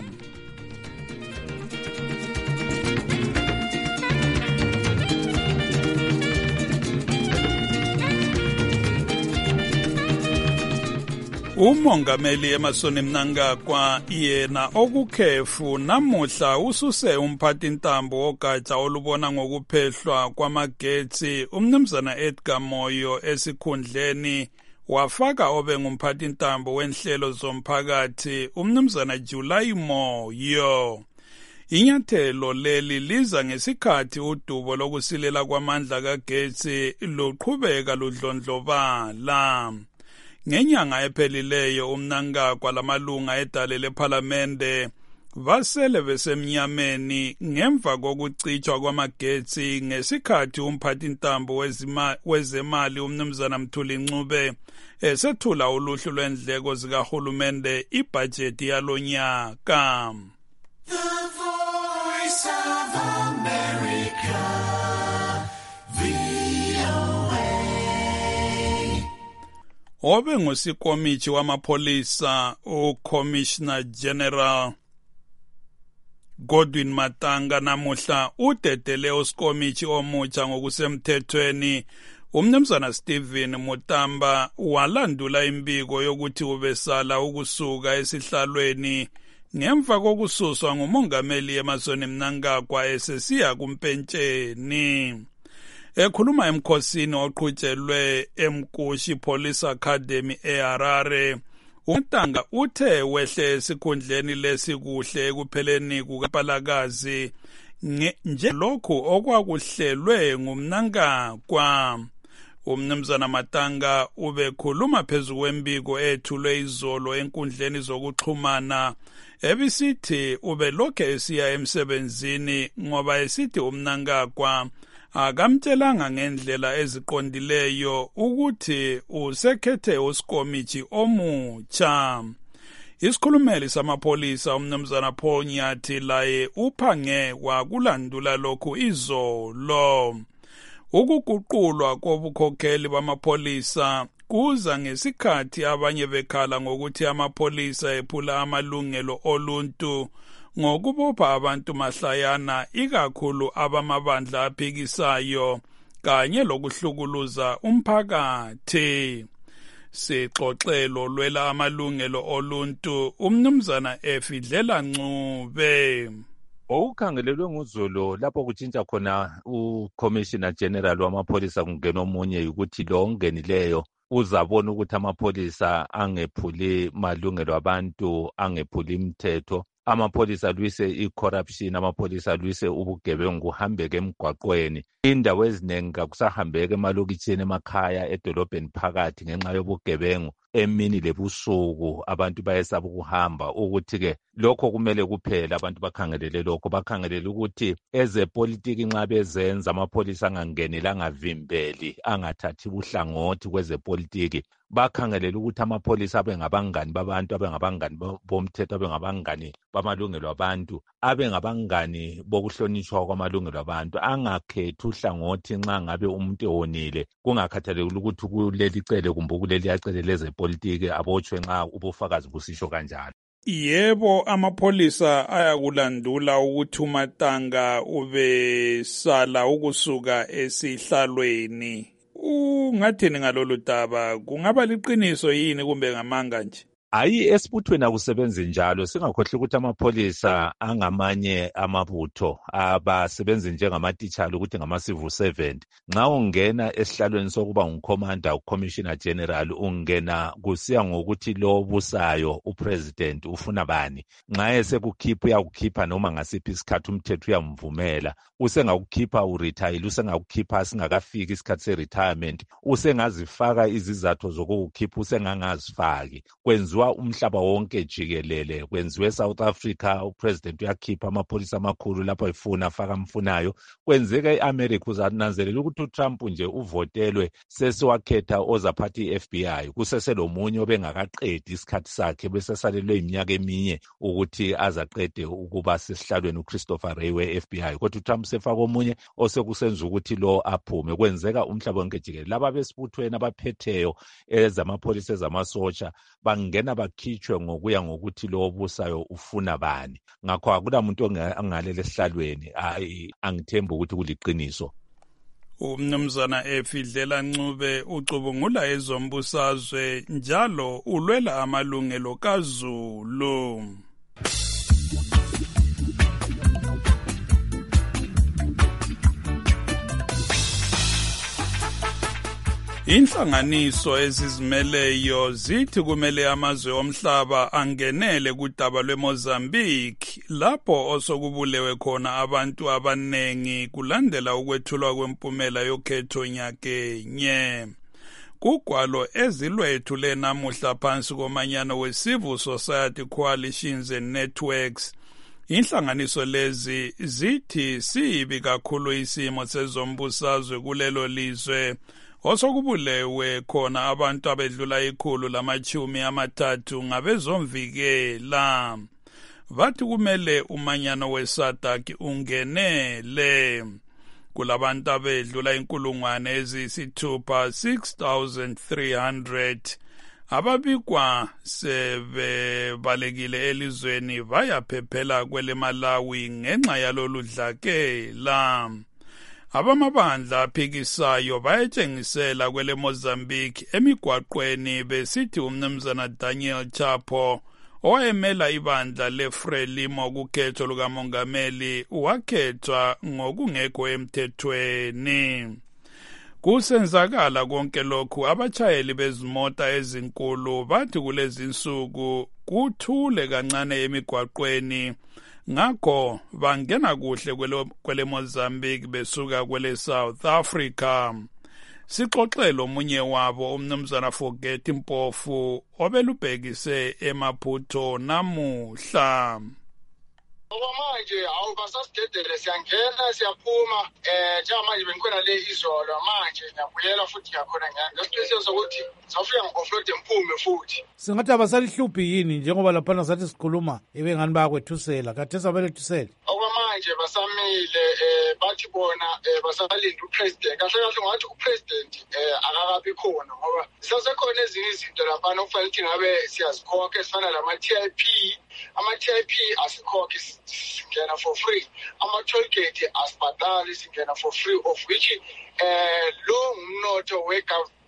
Umongameli Emmerson Mnangagwa yena okukhefu namuhla ususe umphathintambo ogatsha olubona ngokuphehlwa kwamagetsi umnumzana Edgar Moyo esikhundleni wafaka obe ngumphathintambo wenhlelo zomphakathi umnumzana July Moyo. Inyathelo leli liza ngesikhathi udubo lokusilela kwamandla kagetsi luqhubeka ludlondlobala. Ngenyanga ephelileyo uMnangagwa lamalunga edale lePhalamende basele besemnyameni ngemva kokucitshwa kwamagetsi ngesikhathi umphathintambo wezemali umnumzana Mthuli Ncube esethula uluhlu lwendleko zikahulumende ibhajethi yalonyaka. The Voice of America. Obe ngusikomithi wamapholisa uCommissioner General Godwin Matanga namuhla udedele usikomithi omutsha ngokusemthethweni umnumzana Stephen Mutamba walandula imbiko yokuthi ubesala ukusuka esihlalweni ngemva kokususwa ngumongameli Emmerson Mnangagwa esesiya kumpentsheni. Ekhuluma emkhosini oqhutshelwe eMkushi Police Academy eHarare, uMatanga uthe wehle esikhundleni lesikuhle ekupheleni kukaPalakazi njelokhu okwakuhlelwe nguMnangagwa. Umnumzana Matanga ubekhuluma phezu kwembiko ethulwe izolo enkundleni zokuxhumana ebisithi ubelokhe esiya emsebenzini ngoba esithi uMnangagwa akamtshelanga ngendlela eziqondileyo ukuthi usekhethe usikomithi omutsha. Isikhulumeli samapholisa umnumzana Paul Nyathi laye uphange wakulandula lokhu izolo. Ukuguqulwa kobukhokheli bamapholisa kuza ngesikhathi abanye bekhala ngokuthi amapholisa ephula amalungelo oluntu ngokubopha abantu mahlayana ikakhulu abamabandla aphikisayo kanye lokuhlukuluza umphakathi. Sixoxelo lwela amalungelo oluntu umnumzana Efidlela Ncube. Okukhangelelwe nguZulu lapho kutshintsha khona uCommissioner General wamapholisa kungena omunye ukuthi lo ongenileyo uzabona ukuthi amapholisa angephuli malungelo abantu, angephuli imithetho. Amapholisa lwise i-corruption, amapholisa lwise ubugebengu kuhambeke emgwaqweni. Indawo eziningi kakusahambeke emalokitshini emakhaya edolobheni phakathi ngenxa yobugebengu. Emini lebusuku abantu bayesaba ukuhamba, ukuthi-ke lokho kumele kuphela. Abantu bakhangelele lokho, bakhangelele ukuthi ezepolitiki nxa bezenza amapholisa angangeneli, angavimbeli, angathathi buhlangothi kwezepolitiki. Bakhangelele ukuthi amapholisa abe ngabangani babantu, abe ngabangani bomthetho, abe ngabangani bamalungelo abantu, abe ngabangani bokuhlonishwa kwamalungelo abantu, angakhethi uhlangothi nxa ngabe umuntu ewonile, kungakhathalekile ukuthi kuleli cele kumbe kuleli acele lezepolitiki abotshwe nxa ubufakazi busisho kanjalo. Yebo, amapholisa ayakulandula ukuthi uMatanga ubesala ukusuka esihlalweni. Ungathini ngalolu daba? Kungaba liqiniso yini kumbe ngamanga nje? Hayi, esibuthweni akusebenzi njalo. Singakhohlwa ukuthi amapholisa angamanye amabutho abasebenzi njengamatitshala ukuthi ngama-civil servant. Nxa ungena esihlalweni sokuba ngucommander, ucommissioner general, ungena kusiya ngokuthi lo obusayo upresident ufuna bani. Nxa esekukhipha uyakukhipha noma ngasiphi isikhathi umthetho uyamvumela. Usengakukhipha uretire, usengakukhipha singakafiki isikhathi se-retirement, usengazifaka izizatho zokukukhipha, usengangazifaki. Kwenziwa umhlaba wonke jikelele, kwenziwe South Africa, upresident uyakhipha amapholisa amakhulu lapho efuna afaka amfunayo. Kwenzeka eAmerica, uzananzelela ukuthi uTrump nje uvotelwe sesiwakhetha ozaphatha iFBI, kuseselomunye obengakaqedi isikhathi sakhe besesalelwe iminyaka eminye ukuthi azaqede ukuba sesihlalweni uChristopher Wray weFBI, kodwa uTrump sefaka omunye osekusenza ukuthi lo aphume. Kwenzeka umhlaba wonke jikelele. Laba besibuthweni abaphetheyo ezamapholisa ezamasotsha bangena bakhitshwe ngokuya ngokuthi lo obusayo ufuna bani. Ngakho akulamuntu ongalele esihlalweni. Angithembi ukuthi kuliqiniso. Umnumzana Efidlela Ncube ucubungula ezombusazwe njalo ulwela amalungelo kaZulu. Inhlanganiso ezizimeleyo zithi kumele amazwe omhlaba angenele kudaba lweMozambique lapho osokubulewe khona abantu abanengi kulandela ukwethulwa kwempumela yokhetho nyakenye. Kugwalo ezilwethule namuhla phansi komanyano we-Civil Society Coalitions and Networks, inhlanganiso lezi zithi sibi kakhulu isimo sezombusazwe kulelo lizwe osokubulewe khona abantu abedlula 130 ngabezomvikela. Bathi kumele umanyano weSADC ungenele. Kulabantu abedlula 6,300 ababikwa sebebalekile elizweni bayaphephela kwele Malawi ngenxa yalolu dlakela. Abamabandla aphikisayo bayetshengisela kwele Mozambique emigwaqweni besithi umnumzana Daniel Chapo owayemela ibandla leFrelimo kukhetho lukamongameli wakhethwa ngokungekho emthethweni. Kusenzakala konke lokhu, abachayeli bezimota ezinkulu bathi kulezi insuku kuthule kancane emigwaqweni, ngakho bangena kuhle kwele Mozambique besuka kwele South Africa. Sixoxele omunye wabo umnumzana Forget Mpofu obelubhekise eMaputo namuhla. Okwamanje awubasasigedele siyangena siyaphuma njengamanje bengikhona le izolo manje ngiyabuyela futhi ngiyakhona ngesicelo sokuthi sawufika ngi-offload ngiphume futhi. Singathi abasalihluphi yini njengoba laphana sathi sikhuluma ebengani bayakwethusela kade sabelethusela. Okwamanje basamile bathi bona basalinda upresident kahle kahle ngathi upresident akakabi khona ngoba sasekhona ezinye izinto laphana okufanele ukuthi ngabe siyazikhokha esifana lama-TIP. Ama-TIP asikhokhe singena for free. Ama-toll gate asibhadali singena for free, of which lo ngumnotho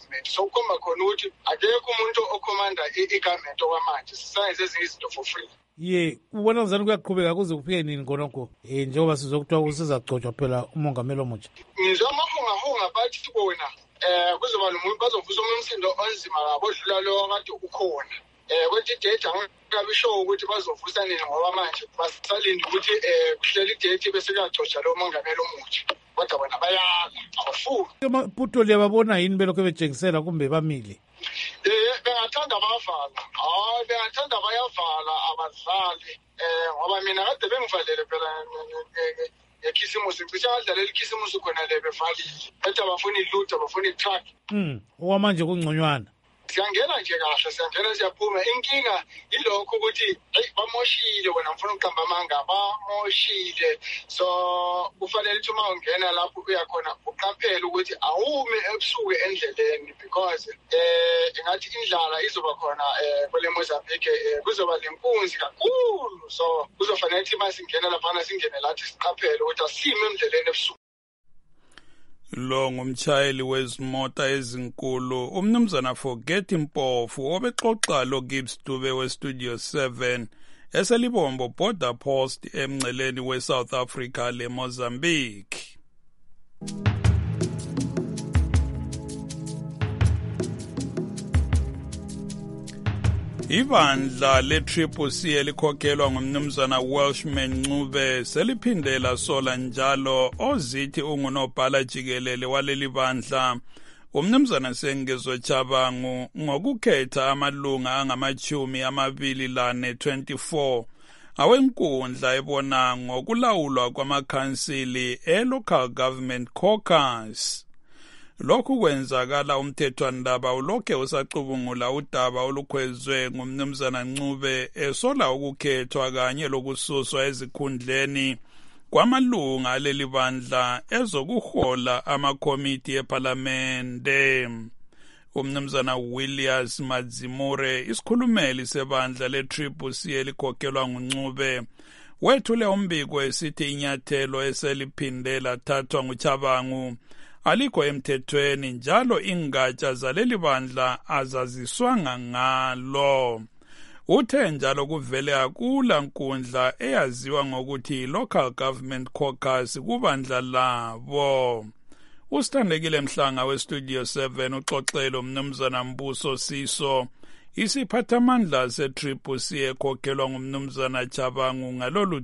government. So kuma khona ukuthi akekho umuntu ocommanda i-government okwamanje. Sisayenze ezinye izinto for free. Ye, ubona njani kuyaqhubeka kuze kufike nini khonokho? Njengoba sizokuthiwa kusizagcotshwa phela umongameli omutsha. Ngizwa amahunga bathi bona kuzoba nomuntu bazovusa umsindo onzima kabi odlula lo kade ukhona. Kwethi date angabe show ukuthi bazovusa nini ngoba manje basalinde ukuthi kuhleli date bese kuyagcotshwa lo mongameli omutsha. Kodwa bona bayala awufuni. Amaphuto liyababona yini belokho betshengisela kumbe bamile? Bengathanda bayavala. Bengathanda bayavala abadlali. Ngoba mina kade bengivalele phela ekhisimusi ngisho adlalela ikhisimusi khona le bevalile. Ethi abafuni ilutho abafuni itrack. Okwamanje kungconywana. Siyangena nje kahle siyangena siyaphuma inkinga ilokho ukuthi bamoshile wena mfuna uqamba amanga bamoshile so kufanele ukuthi uma ungena lapho uyakhona uqaphele ukuthi awume ebusuku endleleni because ingathi indlala izoba khona kwele Mozambique kuzoba lenkunzi kakhulu so kuzofanele ukuthi masingena lapha singene lathi siqaphele ukuthi asime endleleni ebusuku. Lo ngumtshayeli wezimota ezinkulu umnumzana Forget Mpofu obexoxa lo Gibbs Dube weStudio 7 eselibombo border post emngceleni weSouth Africa le Mozambique. Ibandla le-CCC elikhokhelwa ngumnumzana Welshman Ncube seliphindela sola njalo ozithi ungunobhala jikelele waleli bandla umnumzana Sengezo Chabangu ngokukhetha amalunga angama-24 awenkundla ebona ngokulawulwa kwamakhansili e-Local Government Caucus. Lokhu kwenzakala umthethwandaba ulokhe usacubungula udaba olukhwezwe ngumnumzana Ncube esola ukukhethwa kanye lokususwa ezikhundleni kwamalunga aleli bandla ezokuhola amakomiti eParlamente. Umnumzana Williams Madzimure isikhulumeli sebandla le-CCC elikhokhelwa nguNcube wethule umbiko esithi inyathelo eseliphinde lathathwa nguChabangu alikho emthethweni njalo ingatsha zaleli bandla azaziswanga ngalo. Uthe njalo kuvele akula nkundla eyaziwa ngokuthi Local Government Caucus kubandla labo. Usithandekile Mhlanga weStudio 7 uxoxelo umnumzana Mbuso Siso isiphathamandla se-CCC ekhokhelwa ngumnumzana Chabangu ngalolu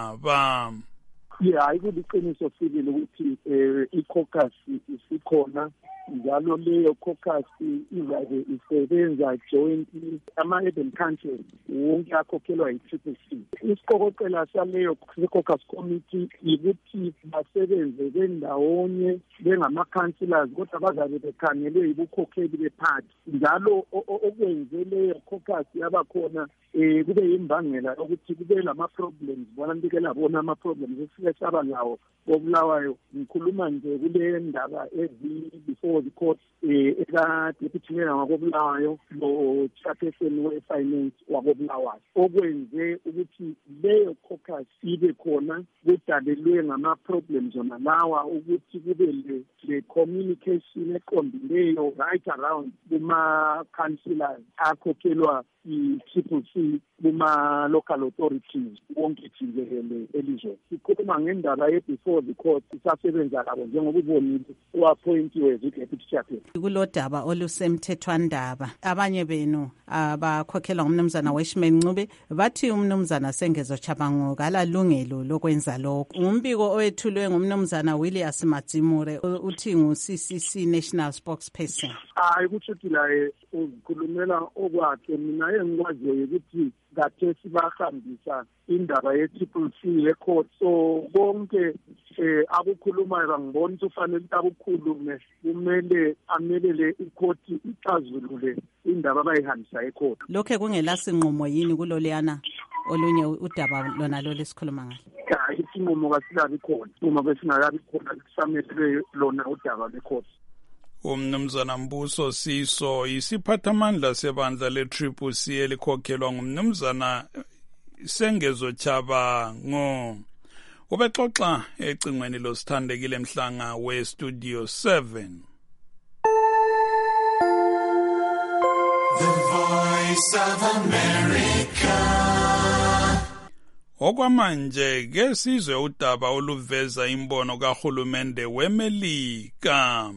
daba. Ayikuliqiniso sibili ukuthi i-caucus isikhona njalo leyo caucus izabe isebenza jointly ama-urban councils wonke akhokhelwa yi-CCC. Isiqokoqela saleyo caucus committee ukuthi basebenze bendawonye bengama-councillors kodwa bazabe bekhangelwe yibukhokheli bephathi njalo okwenze leyo caucus yabakhona kube yimbangela ukuthi kube lama-problems bona ntike labona ama-problems esike saba lawo kobulawayo. Ngikhuluma nje kule ndaba before the court eka-deputy mayor wakobulawayo lo-chairperson we-finance wakobulawayo okwenze ukuthi leyo caucus ibe khona kudalelwe ngama-problems ona lawa ukuthi kube le-communication eqondileyo right around kuma-councillors akhokhelwa i-CCC kuma-local authorities wonke jikelele elizweni. Sikhuluma ngendaba ye-before the court isasebenza labo njengoba ubonile uappointiwe zi-deputy chairperson. Kulodaba olusemthethwandaba abanye benu abakhokhelwa ngumnumzana Welshman Ncube bathi umnumzana Sengezo Chabangu kalalungelo lokwenza lokho. Umbiko owethulwe ngumnumzana Williams Madzimure uthi ngu-CCC National Spokesperson. Ukuthi la uzikhulumela okwakhe mina engikwaziyo ukuthi kade sibahambisa indaba ye-CCC ecourt so konke akukhulumayo bangibona ukuthi ufanele ukuthi akukhulume kumele amelele ikhoti ixazulule indaba abayihambisa ecourt. Lokho kungelasinqumo yini kuloleyana olunye udaba lona lo lesikhuluma ngalo? Isinqumo kasilabi khona uma besingakabi khona kusamele lona udaba lecourt. Umnumzana Mbuso Siso isiphathamandla sebandla le-CCC elikhokhelwa ngumnumzana Sengezo Chabangu ubexoxa ecingweni losithandekile Mhlanga weStudio 7. voice of America. Okwamanje ke sizwe udaba oluveza imbono kahulumende weMelika.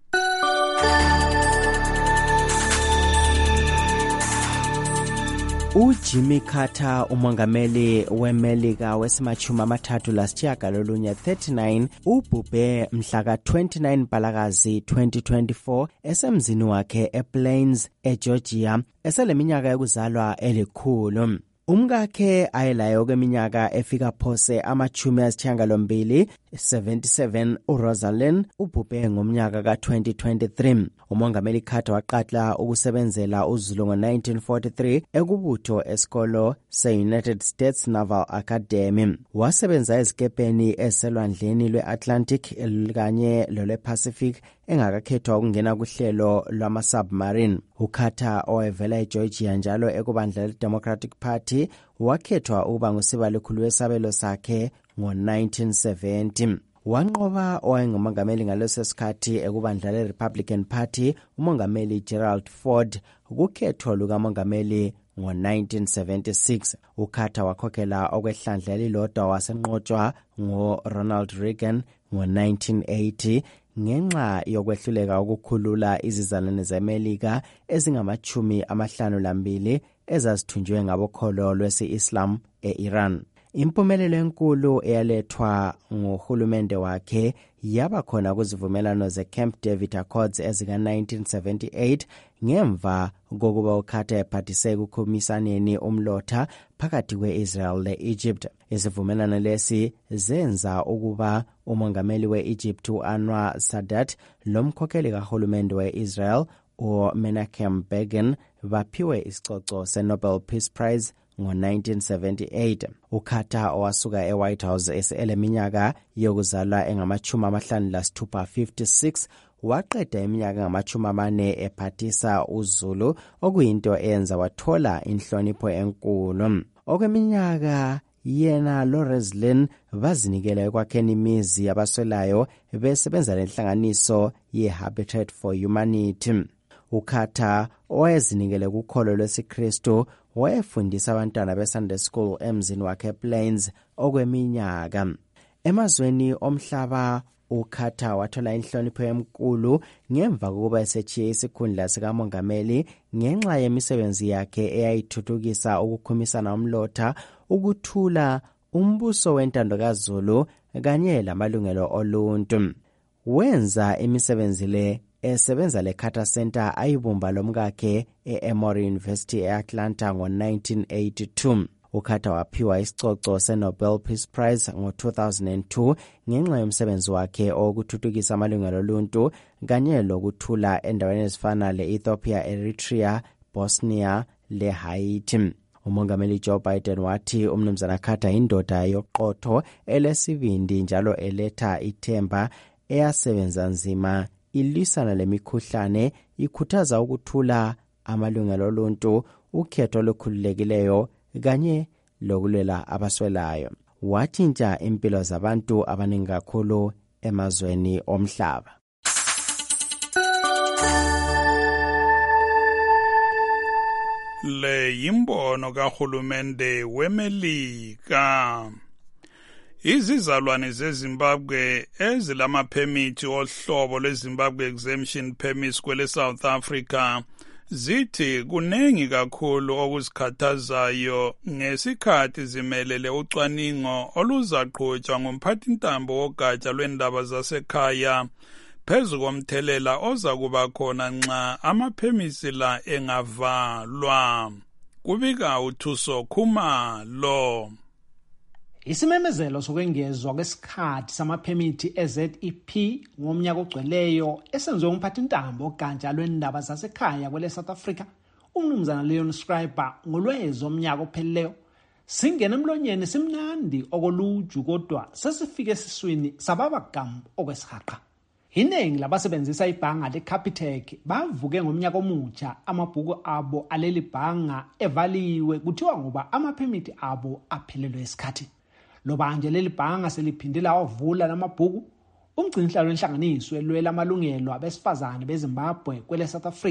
uJimmy Carter umongameli weMelika wesimachuma amathathu lasitshiyagalolunye 39 ubhubhe mhla ka-29 Mpalakazi 2024 esemzini wakhe ePlains eGeorgia eseleminyaka yokuzalwa elikhulu. Umkakhe ayelaye okweminyaka efika phose amachumi asithiyagalombili 77 uRosalind ubhubhe ngomnyaka ka-2023. Umongameli Carter waqala ukusebenzela uZulu ngo-1943 ekubutho esikolo se-United States Naval Academy. Wasebenza ezikepeni eselwandleni lwe-Atlantic kanye lolwe-Pacific engakakhethwa ukungena kuhlelo lwama-submarine. uCarter owevela eGeorgia njalo ekubandla le-Democratic Party wakhethwa ukuba ngusibalikhulu wesabelo sakhe ngo-1970. Wanqoba owayengumongameli ngaleso sikhathi ekubandla le-Republican Party umongameli Gerald Ford kukhetho lukamongameli ngo-1976. uCarter wakhokhela okwehlandla elilodwa wasenqotshwa ngoRonald Reagan ngo-1980 ngenxa yokwehluleka ukukhulula izizalwane zeMelika ezingama-52 ezazithunjwe ngabokholo lwesi-Islam e-Iran. Impumelelo enkulu eyalethwa ngohulumende wakhe yaba khona kuzivumelano ze-Camp David Accords ezika-1978 ngemva kokuba uCarter ephathise ekukhumisaneni umlotha phakathi kwe-Israel le-Egypt. Izivumelano lesi zenza ukuba umongameli we-Egypt u-Anwar Sadat lomkhokheli kahulumende we-Israel uMenachem Begin baphiwe isicoco se-Nobel Peace Prize ngo-1978. uCarter owasuka eWhite House eseleminyaka yokuzalwa engama-56 waqeda iminyaka engama-40 ephathisa uZulu okuyinto eyenza wathola inhlonipho enkulu. Okweminyaka yena loRosalind bazinikela ekwakheni imizi yabaswelayo besebenza lenhlanganiso ye-Habitat for Humanity. uCarter owayezinikele kukholo lwesiKristu wayefundisa abantwana be-Sunday School emzini wakhe ePlains okweminyaka. Emazweni omhlaba uCarter wathola inhlonipho enkulu ngemva kokuba esetshiye isikhundla sikamongameli ngenxa yemisebenzi yakhe eyayithuthukisa ukukhumisana umlotha, ukuthula, umbuso wentando kaZulu kanye lamalungelo oluntu. Wenza imisebenzi le esebenza le-Carter Center ayibumba lomkakhe e-Emory University e-Atlanta ngo-1982. uCarter waphiwa isicoco se-Nobel Peace Prize ngo-2002 ngenxa yomsebenzi wakhe okuthuthukisa amalungelo oluntu kanye lokuthula endaweni ezifana le-Ethiopia, Eritrea, Bosnia le-Haiti. Umongameli Joe Biden wathi umnumzana Carter indoda yoqotho elesibindi njalo eletha ithemba eyasebenza nzima ilisana lemikhuhlane, ikhuthaza ukuthula, amalungelo oluntu, ukhetho olukhululekileyo kanye lokulwela abaswelayo. Wathinta impilo zabantu abaningi kakhulu emazweni omhlaba. Le yimbono kahulumende weMelika. Izizalwane zeZimbabwe ezilamaphemithi ohlobo lweZimbabwe Exemption Permits kwele South Africa zithi kunengi kakhulu okuzikhathazayo ngesikhathi zimelele ucwaningo oluzaqhutshwa ngumphathintambo wogatsha lwendaba zasekhaya phezu komthelela oza kuba khona nxa amaphemisi la engavalwa. Kubika uThuso Khumalo. Isimemezelo sokwengezwa kwesikhathi samaphemithi eZEP ngomnyaka ogcweleyo esenziwe umphathintambo wogatsha lwendaba zasekhaya kwele South Africa umnumzana Leon Schreiber ngolwezi omnyaka ophelileyo singena emlonyeni simnandi okoluju kodwa sesifike esiswini sababa gamu okwesihaqa. Iningi labasebenzisa ibhanga leCapitec bavuke ngomnyaka omutsha amabhuku abo aleli bhanga evaliwe kuthiwa ngoba amaphemithi abo aphelelwe isikhathi. Loba nje leli bhanga seliphindela wavula lamabhuku, umgcinisihlalo wenhlanganiso elwela amalungelo abesifazane beZimbabwe kwele South Africa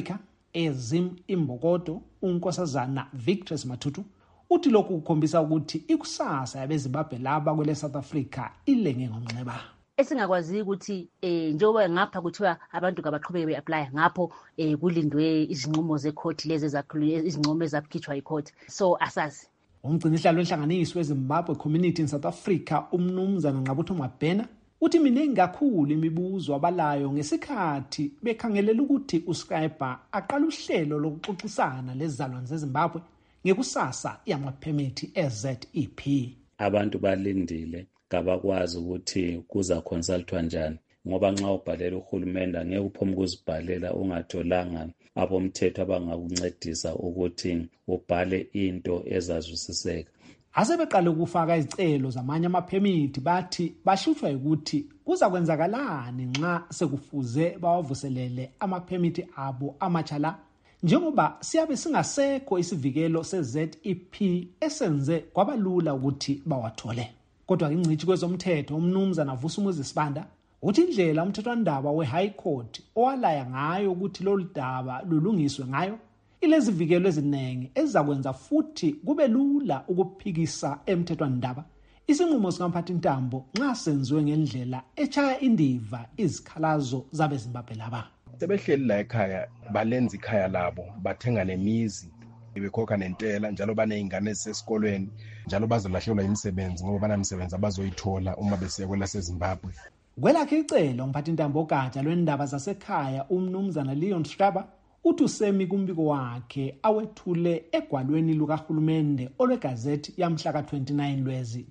eZim Imbokodo, unkosazana Victor Matutu, uthi lokhu kukhombisa ukuthi ikusasa yabeZimbabwe laba kwele South Africa ilenge ngomnxeba. Esingakwazi ukuthi njengoba ngapha kuthiwa abantu kabaqhubeke beapply ngapho kulindwe izinqumo zecourt lezi ezakhulunywe izinqumo ezakhishwa icourt, so asazi. Umgcinisihlalo wenhlanganiso weZimbabwe Community in South Africa umnumzana Ngqabutho Mabhena uthi miningi kakhulu imibuzo abalayo ngesikhathi bekhangelela ukuthi uScriber aqala uhlelo lokuxoxisana lezizalwane zeZimbabwe ngekusasa yamaphemithi eZEP. Abantu balindile kabakwazi ukuthi kuza consultwa njani, ngoba nxa ubhalela uhulumende angeke uphome ukuzibhalela ungatholanga abomthetho abangakuncedisa ukuthi ubhale into ezazwisiseka. Asebeqala ukufaka izicelo zamanye amaphemithi bathi bashuthwa ukuthi kuza kwenzakalani nxa sekufuze bawavuselele amaphemithi abo amatshala, njengoba siyabe singasekho isivikelo seZEP esenze kwabalula ukuthi bawathole. Kodwa ingcithi kwezomthetho umnumzana Vusumuzi Sibanda uthi indlela umthethwandaba weHigh Court owalaya ngayo ukuthi lolu daba lulungiswe ngayo ilezivikelo eziningi ezizakwenza futhi kube lula ukuphikisa emthethwandaba isinqumo sikaMphathintambo nxa senziwe ngendlela echaya indiva izikhalazo zabeZimbabwe laba. Sebehleli la ekhaya balenza ikhaya labo, bathenga nemizi, bekhokha nentela, njalo banezingane ezisesikolweni, njalo bazolahlekelwa imisebenzi ngoba banamisebenzi abazoyithola uma besiya kwelaseZimbabwe. Kwelakhe icelo umphathintambo ogatsha lwendaba zasekhaya umnumzana Leon Schreiber uthi usemi kumbiko wakhe awethule egwalweni lukahulumende olwegazethi yamhla ka-29 Lwezi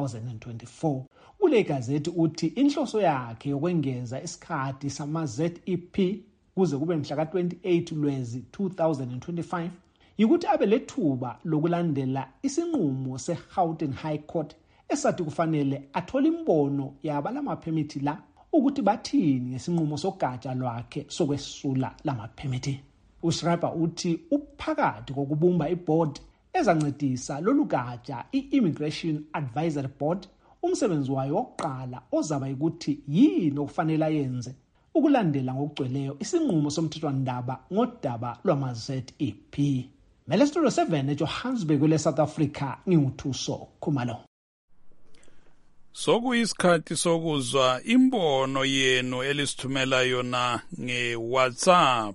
2024. Kule gazethi uthi inhloso yakhe yokwengeza isikhathi sama-ZEP kuze kube mhla ka-28 Lwezi 2025 yikuthi abe lethuba lokulandela isinqumo seGauteng High Court esathi kufanele athole imbono yabalamaphemithi la ukuthi bathini ngesinqumo sogatsha lwakhe sokwesula lamaphemithi. uSchreiber uthi uphakathi kokubumba iboard ezancedisa lolu gatsha i-Immigration Advisory Board, umsebenzi wayo wokuqala ozaba ukuthi yini okufanele ayenze ukulandela ngokugcweleyo isinqumo somthethwandaba ngodaba lwama-ZEP. Melestolo 7 eJohannesburg le South Africa, nginguthuso Khumalo. Sokuyisikhathi sokuzwa imbono yenu elisithumela yona ngeWhatsApp.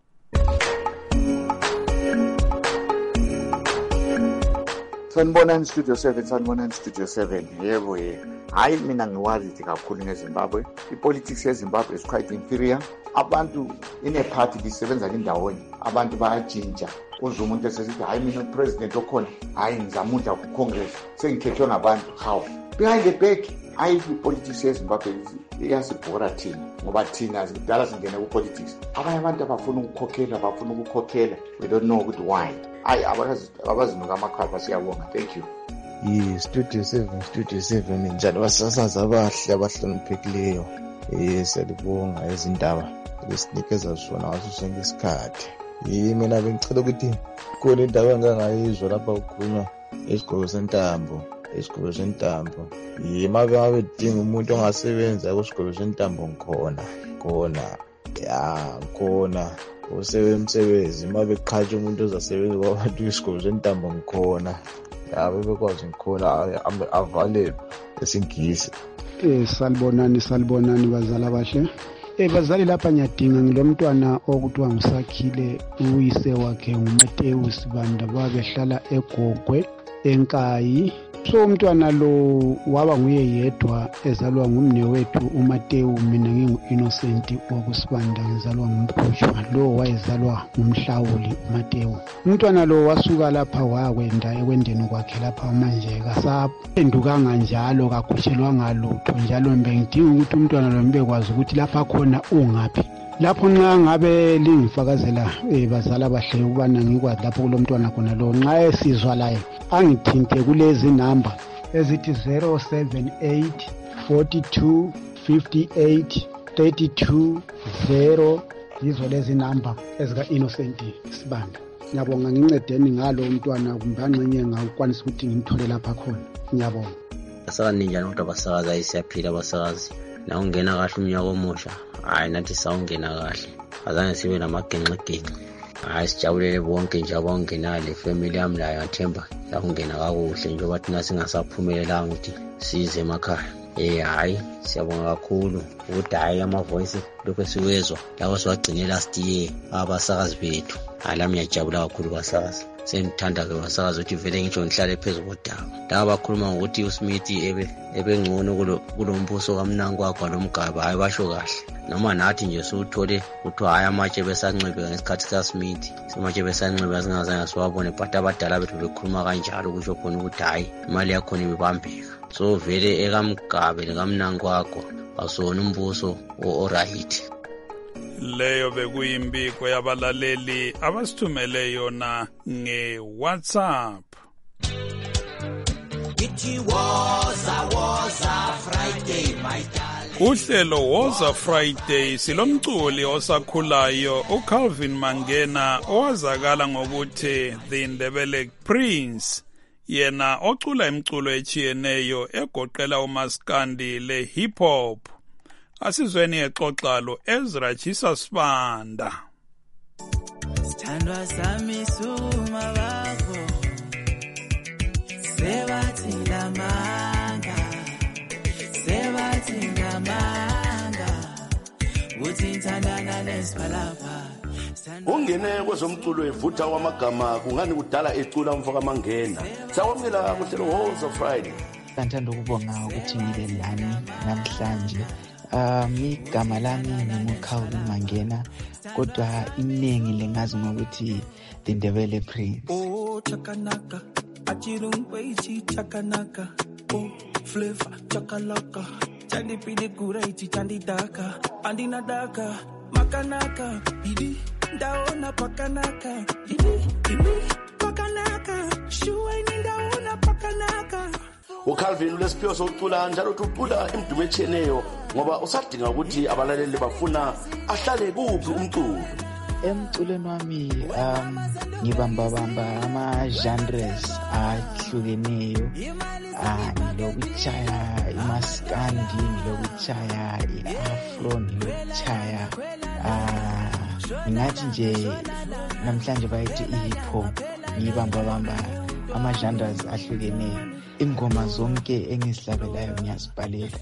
Sanibonani Studio 7, sanibonani Studio 7. Yebo hayi mina ngiwazi kakhulu ngeZimbabwe. Ipolitics yeZimbabwe is quite inferior. Abantu in a party lisebenza ndawonye. Abantu bayajinja. Uzwe umuntu esesithi hayi mina president okhona, hayi ngizamudla ku Congress, sengikhethwe ngabantu. How? Behind the back, hayi ipolitics yeZimbabwe iyasibhora thina ngoba thina sidala singene ku politics. Abanye abantu abafuna ukukhokhela, we don't know ukuthi why. Hayi abazinuka amakhapha siyabonga. Thank you. Studio 7 njalo basasaza abahle abahloniphekileyo. Siyabonga izindaba besinikeza zona ngaso sonke isikhathi. Mina bengicela ukuthi khona indaba engangayizwa lapha ukukhulunywa isigqoko sentambo. Mabe bedinga umuntu ongasebenza kusigqoko sentambo khona usebenzi mabe qhatsha umuntu ozasebenza kwabantu isigqoko sentambo ngikhona. Bebekwazi ngikhona avalelwe esingisi. Salibonani bazala bahle. Bazali lapha ngiyadinga ngilomntwana okuthiwa nguSakhile, uyise wakhe nguMateus Sibanda, babehlala eGogwe eNkayi. So umntwana lo waba nguye yedwa ezalwa ngumnewethu uMateu, mina ngingu-Innocent wokusibanda ngizalwa ngumkhutshwa. Lo wayezalwa ngumhlawuli uMateu. Umntwana lo wasuka lapha wakwenda ekwendeni kwakhe lapha manje kasaphendukanga njalo, kagutshelwanga lutho njalo. Bengidinga ukuthi umntwana lo mbekwazi ukuthi lapha khona ungaphi. Lapho nxa ngabe lingifakazela bazala bahle ukubana ngikwazi lapho kulomntwana khona lo, nxa esizwa laye angithinte kulezi namba ezithi 078 42 58 32 0. Yizo lezi namba ezika-Innocent Sibanda. Ngiyabonga, ngincedeni ngalo umntwana kumbe anxenye ngakwanisa ukuthi ngimthole lapha khona. Ngiyabonga. Asakaninjani kodwa basakazi siyaphila basakazi. Na ungena kahle umnyaka omusha. Hayi nathi sawungena kahle. Azange sibe namagenxe. Hayi sijabulele bonke nje abangenalo ifamily yami la yathemba yakungena kakuhle njengoba thina singasaphumelelanga ukuthi size emakhaya. Hayi siyabonga kakhulu ukuthi hayi ama-voice lokho esiwezwa lawo siwagcine last year abasakazi bethu. Lami ngiyajabula kakhulu basakazi. Sengithanda-ke basakazi ukuthi vele ngisho ngihlale phezu kodaba. Laba bakhuluma ngokuthi uSmith ebengcono kulo mbuso kaMnangagwa lomgaba. Hayi basho kahle. Noma nathi nje siwuthole kuthiwa hayi amatshe besancwebe ngesikhathi sikaSmith. Amatshe besancwebe singazange siwabone but abadala bethu bekhuluma kanjalo kusho khona ukuthi hayi imali yakhona ibibambeka. So vele ekamgabe lekaMnangagwa asona umbuso o-right. Leyo bekuyimbiko yabalaleli abasithumele yona nge-WhatsApp. Uhlelo Woza Friday silomculi osakhulayo uCalvin Mangena owazakala ngokuthi The Ndebele Prince. Yena ocula imculo echiyeneyo egoqela umaskandi le hip hop. Asizweni exoxalo Ezra Chisa Sibanda. Sithandwa sami suma bakho sebathi ngamanga uthi intandana lesiphalapha. Ungene kwezomculo evutha wamagama kungani kudala ecula umfoka Mangena. Sawamela kuhlelo Woza Friday. Ngithanda ukubonga ukuthi ngibe lani namhlanje. Igama lami nginguCalvin Mangena kodwa iningi lengazi ngokuthi The Ndebele Prince. Oh chakanaka achirungwechi chakanaka oh flavor chakalaka chandi pide kurechi chandi daka andina daka makanaka idi ndaona pakanaka idi pakanaka shuweni ndaona pakanaka. uCalvin lesiphiwo sokucula njalo ucula imdumo echeneyo ngoba usadinga ukuthi abalaleli bafuna ahlale kuphi umculo. Emculweni wami ngibamba ama-genres ahlukeneyo. Ngilokuchaya imaskandi, ngilokuchaya i-afro, ngilokuchaya ngathi nje namhlanje bayithi i-hip hop. Ngibamba ama-genres ahlukeneyo. Ingoma zonke engizilabelayo ngiyazibhalela.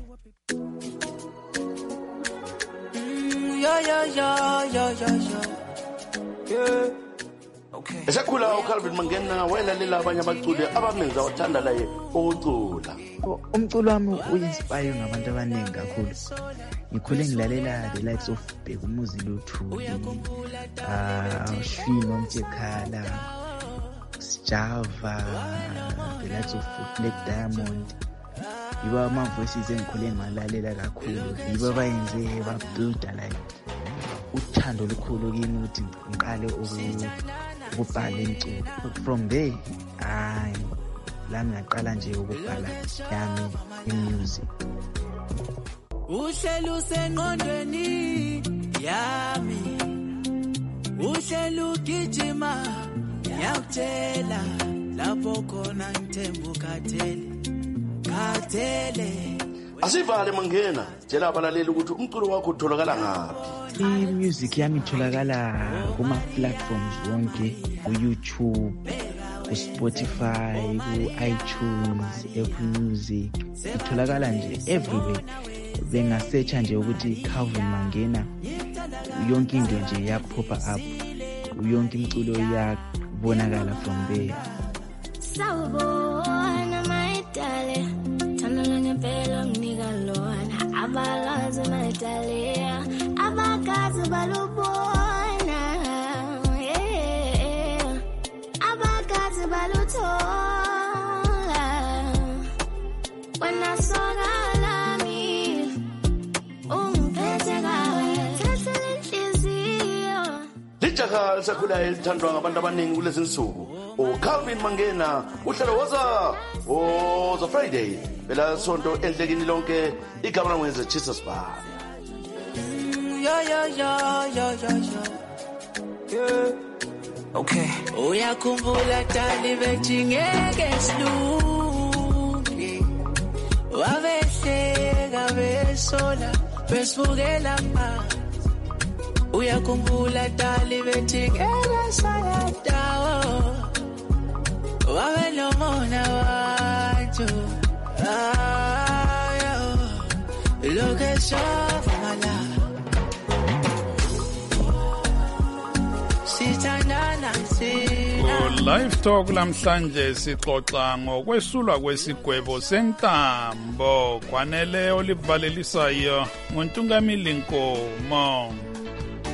Esakhula uCalvin Mangena wayelalela abanye abaculi abamenza wathanda laye ukucula. Umculo wami uinspire ngabantu abaningi kakhulu. Ngikhule ngilalela the likes of Bhekumuzi Luthuli, Shwino Mtshekhala, Java, the likes of Black Diamond. Yibo ama-voices engikhule ngalalela kakhulu. Yibo bayenze babuilda like uthando olukhulu kimi ukuthi ngiqale ukubhala imculo. From there la ngaqala nje ukubhala yami i-music. Uhlelo sengqondweni yami uhlelo gijima yakutshela lapho khona ngithembu khathele. Asivale Mangena, tshela abalaleli ukuthi umculo wakho utholakala ngaphi. I-music yami itholakala kuma-platforms wonke, ku-YouTube, ku-Spotify, ku-iTunes, Apple Music. Itholakala nje everywhere. Bengasearcha nje ukuthi Calvin Mangena, yonke into nje yakuphopa up, yonke imculo yakubonakala from there. Sawubona my darling, thando ngempela nginika lona, abalazi my darling, abakazi balubona, abakazi baluthola, wena sokala mi, ungiphethe kahle, thatha inhliziyo. Lijaha lisakhula elithandwa ngabantu abaningi kulezi nsuku. uCalvin Mangena uhlelo Woza Friday bela sonto enhlekini lonke igama lami Chisa Sibanda. Okay. Uyakhumbula dali bethi ngeke silunge. Wabehleka besola besibukela phansi. uyakhumbula dali bethi ngeke sayadawo wabe nomona wathi ayo look at sofala sithandana Live Talk lamhlanje sixoxa ngokwesulwa kwesigwebo sentambo kwanele olivalelisayo ngontungamili Nkomo.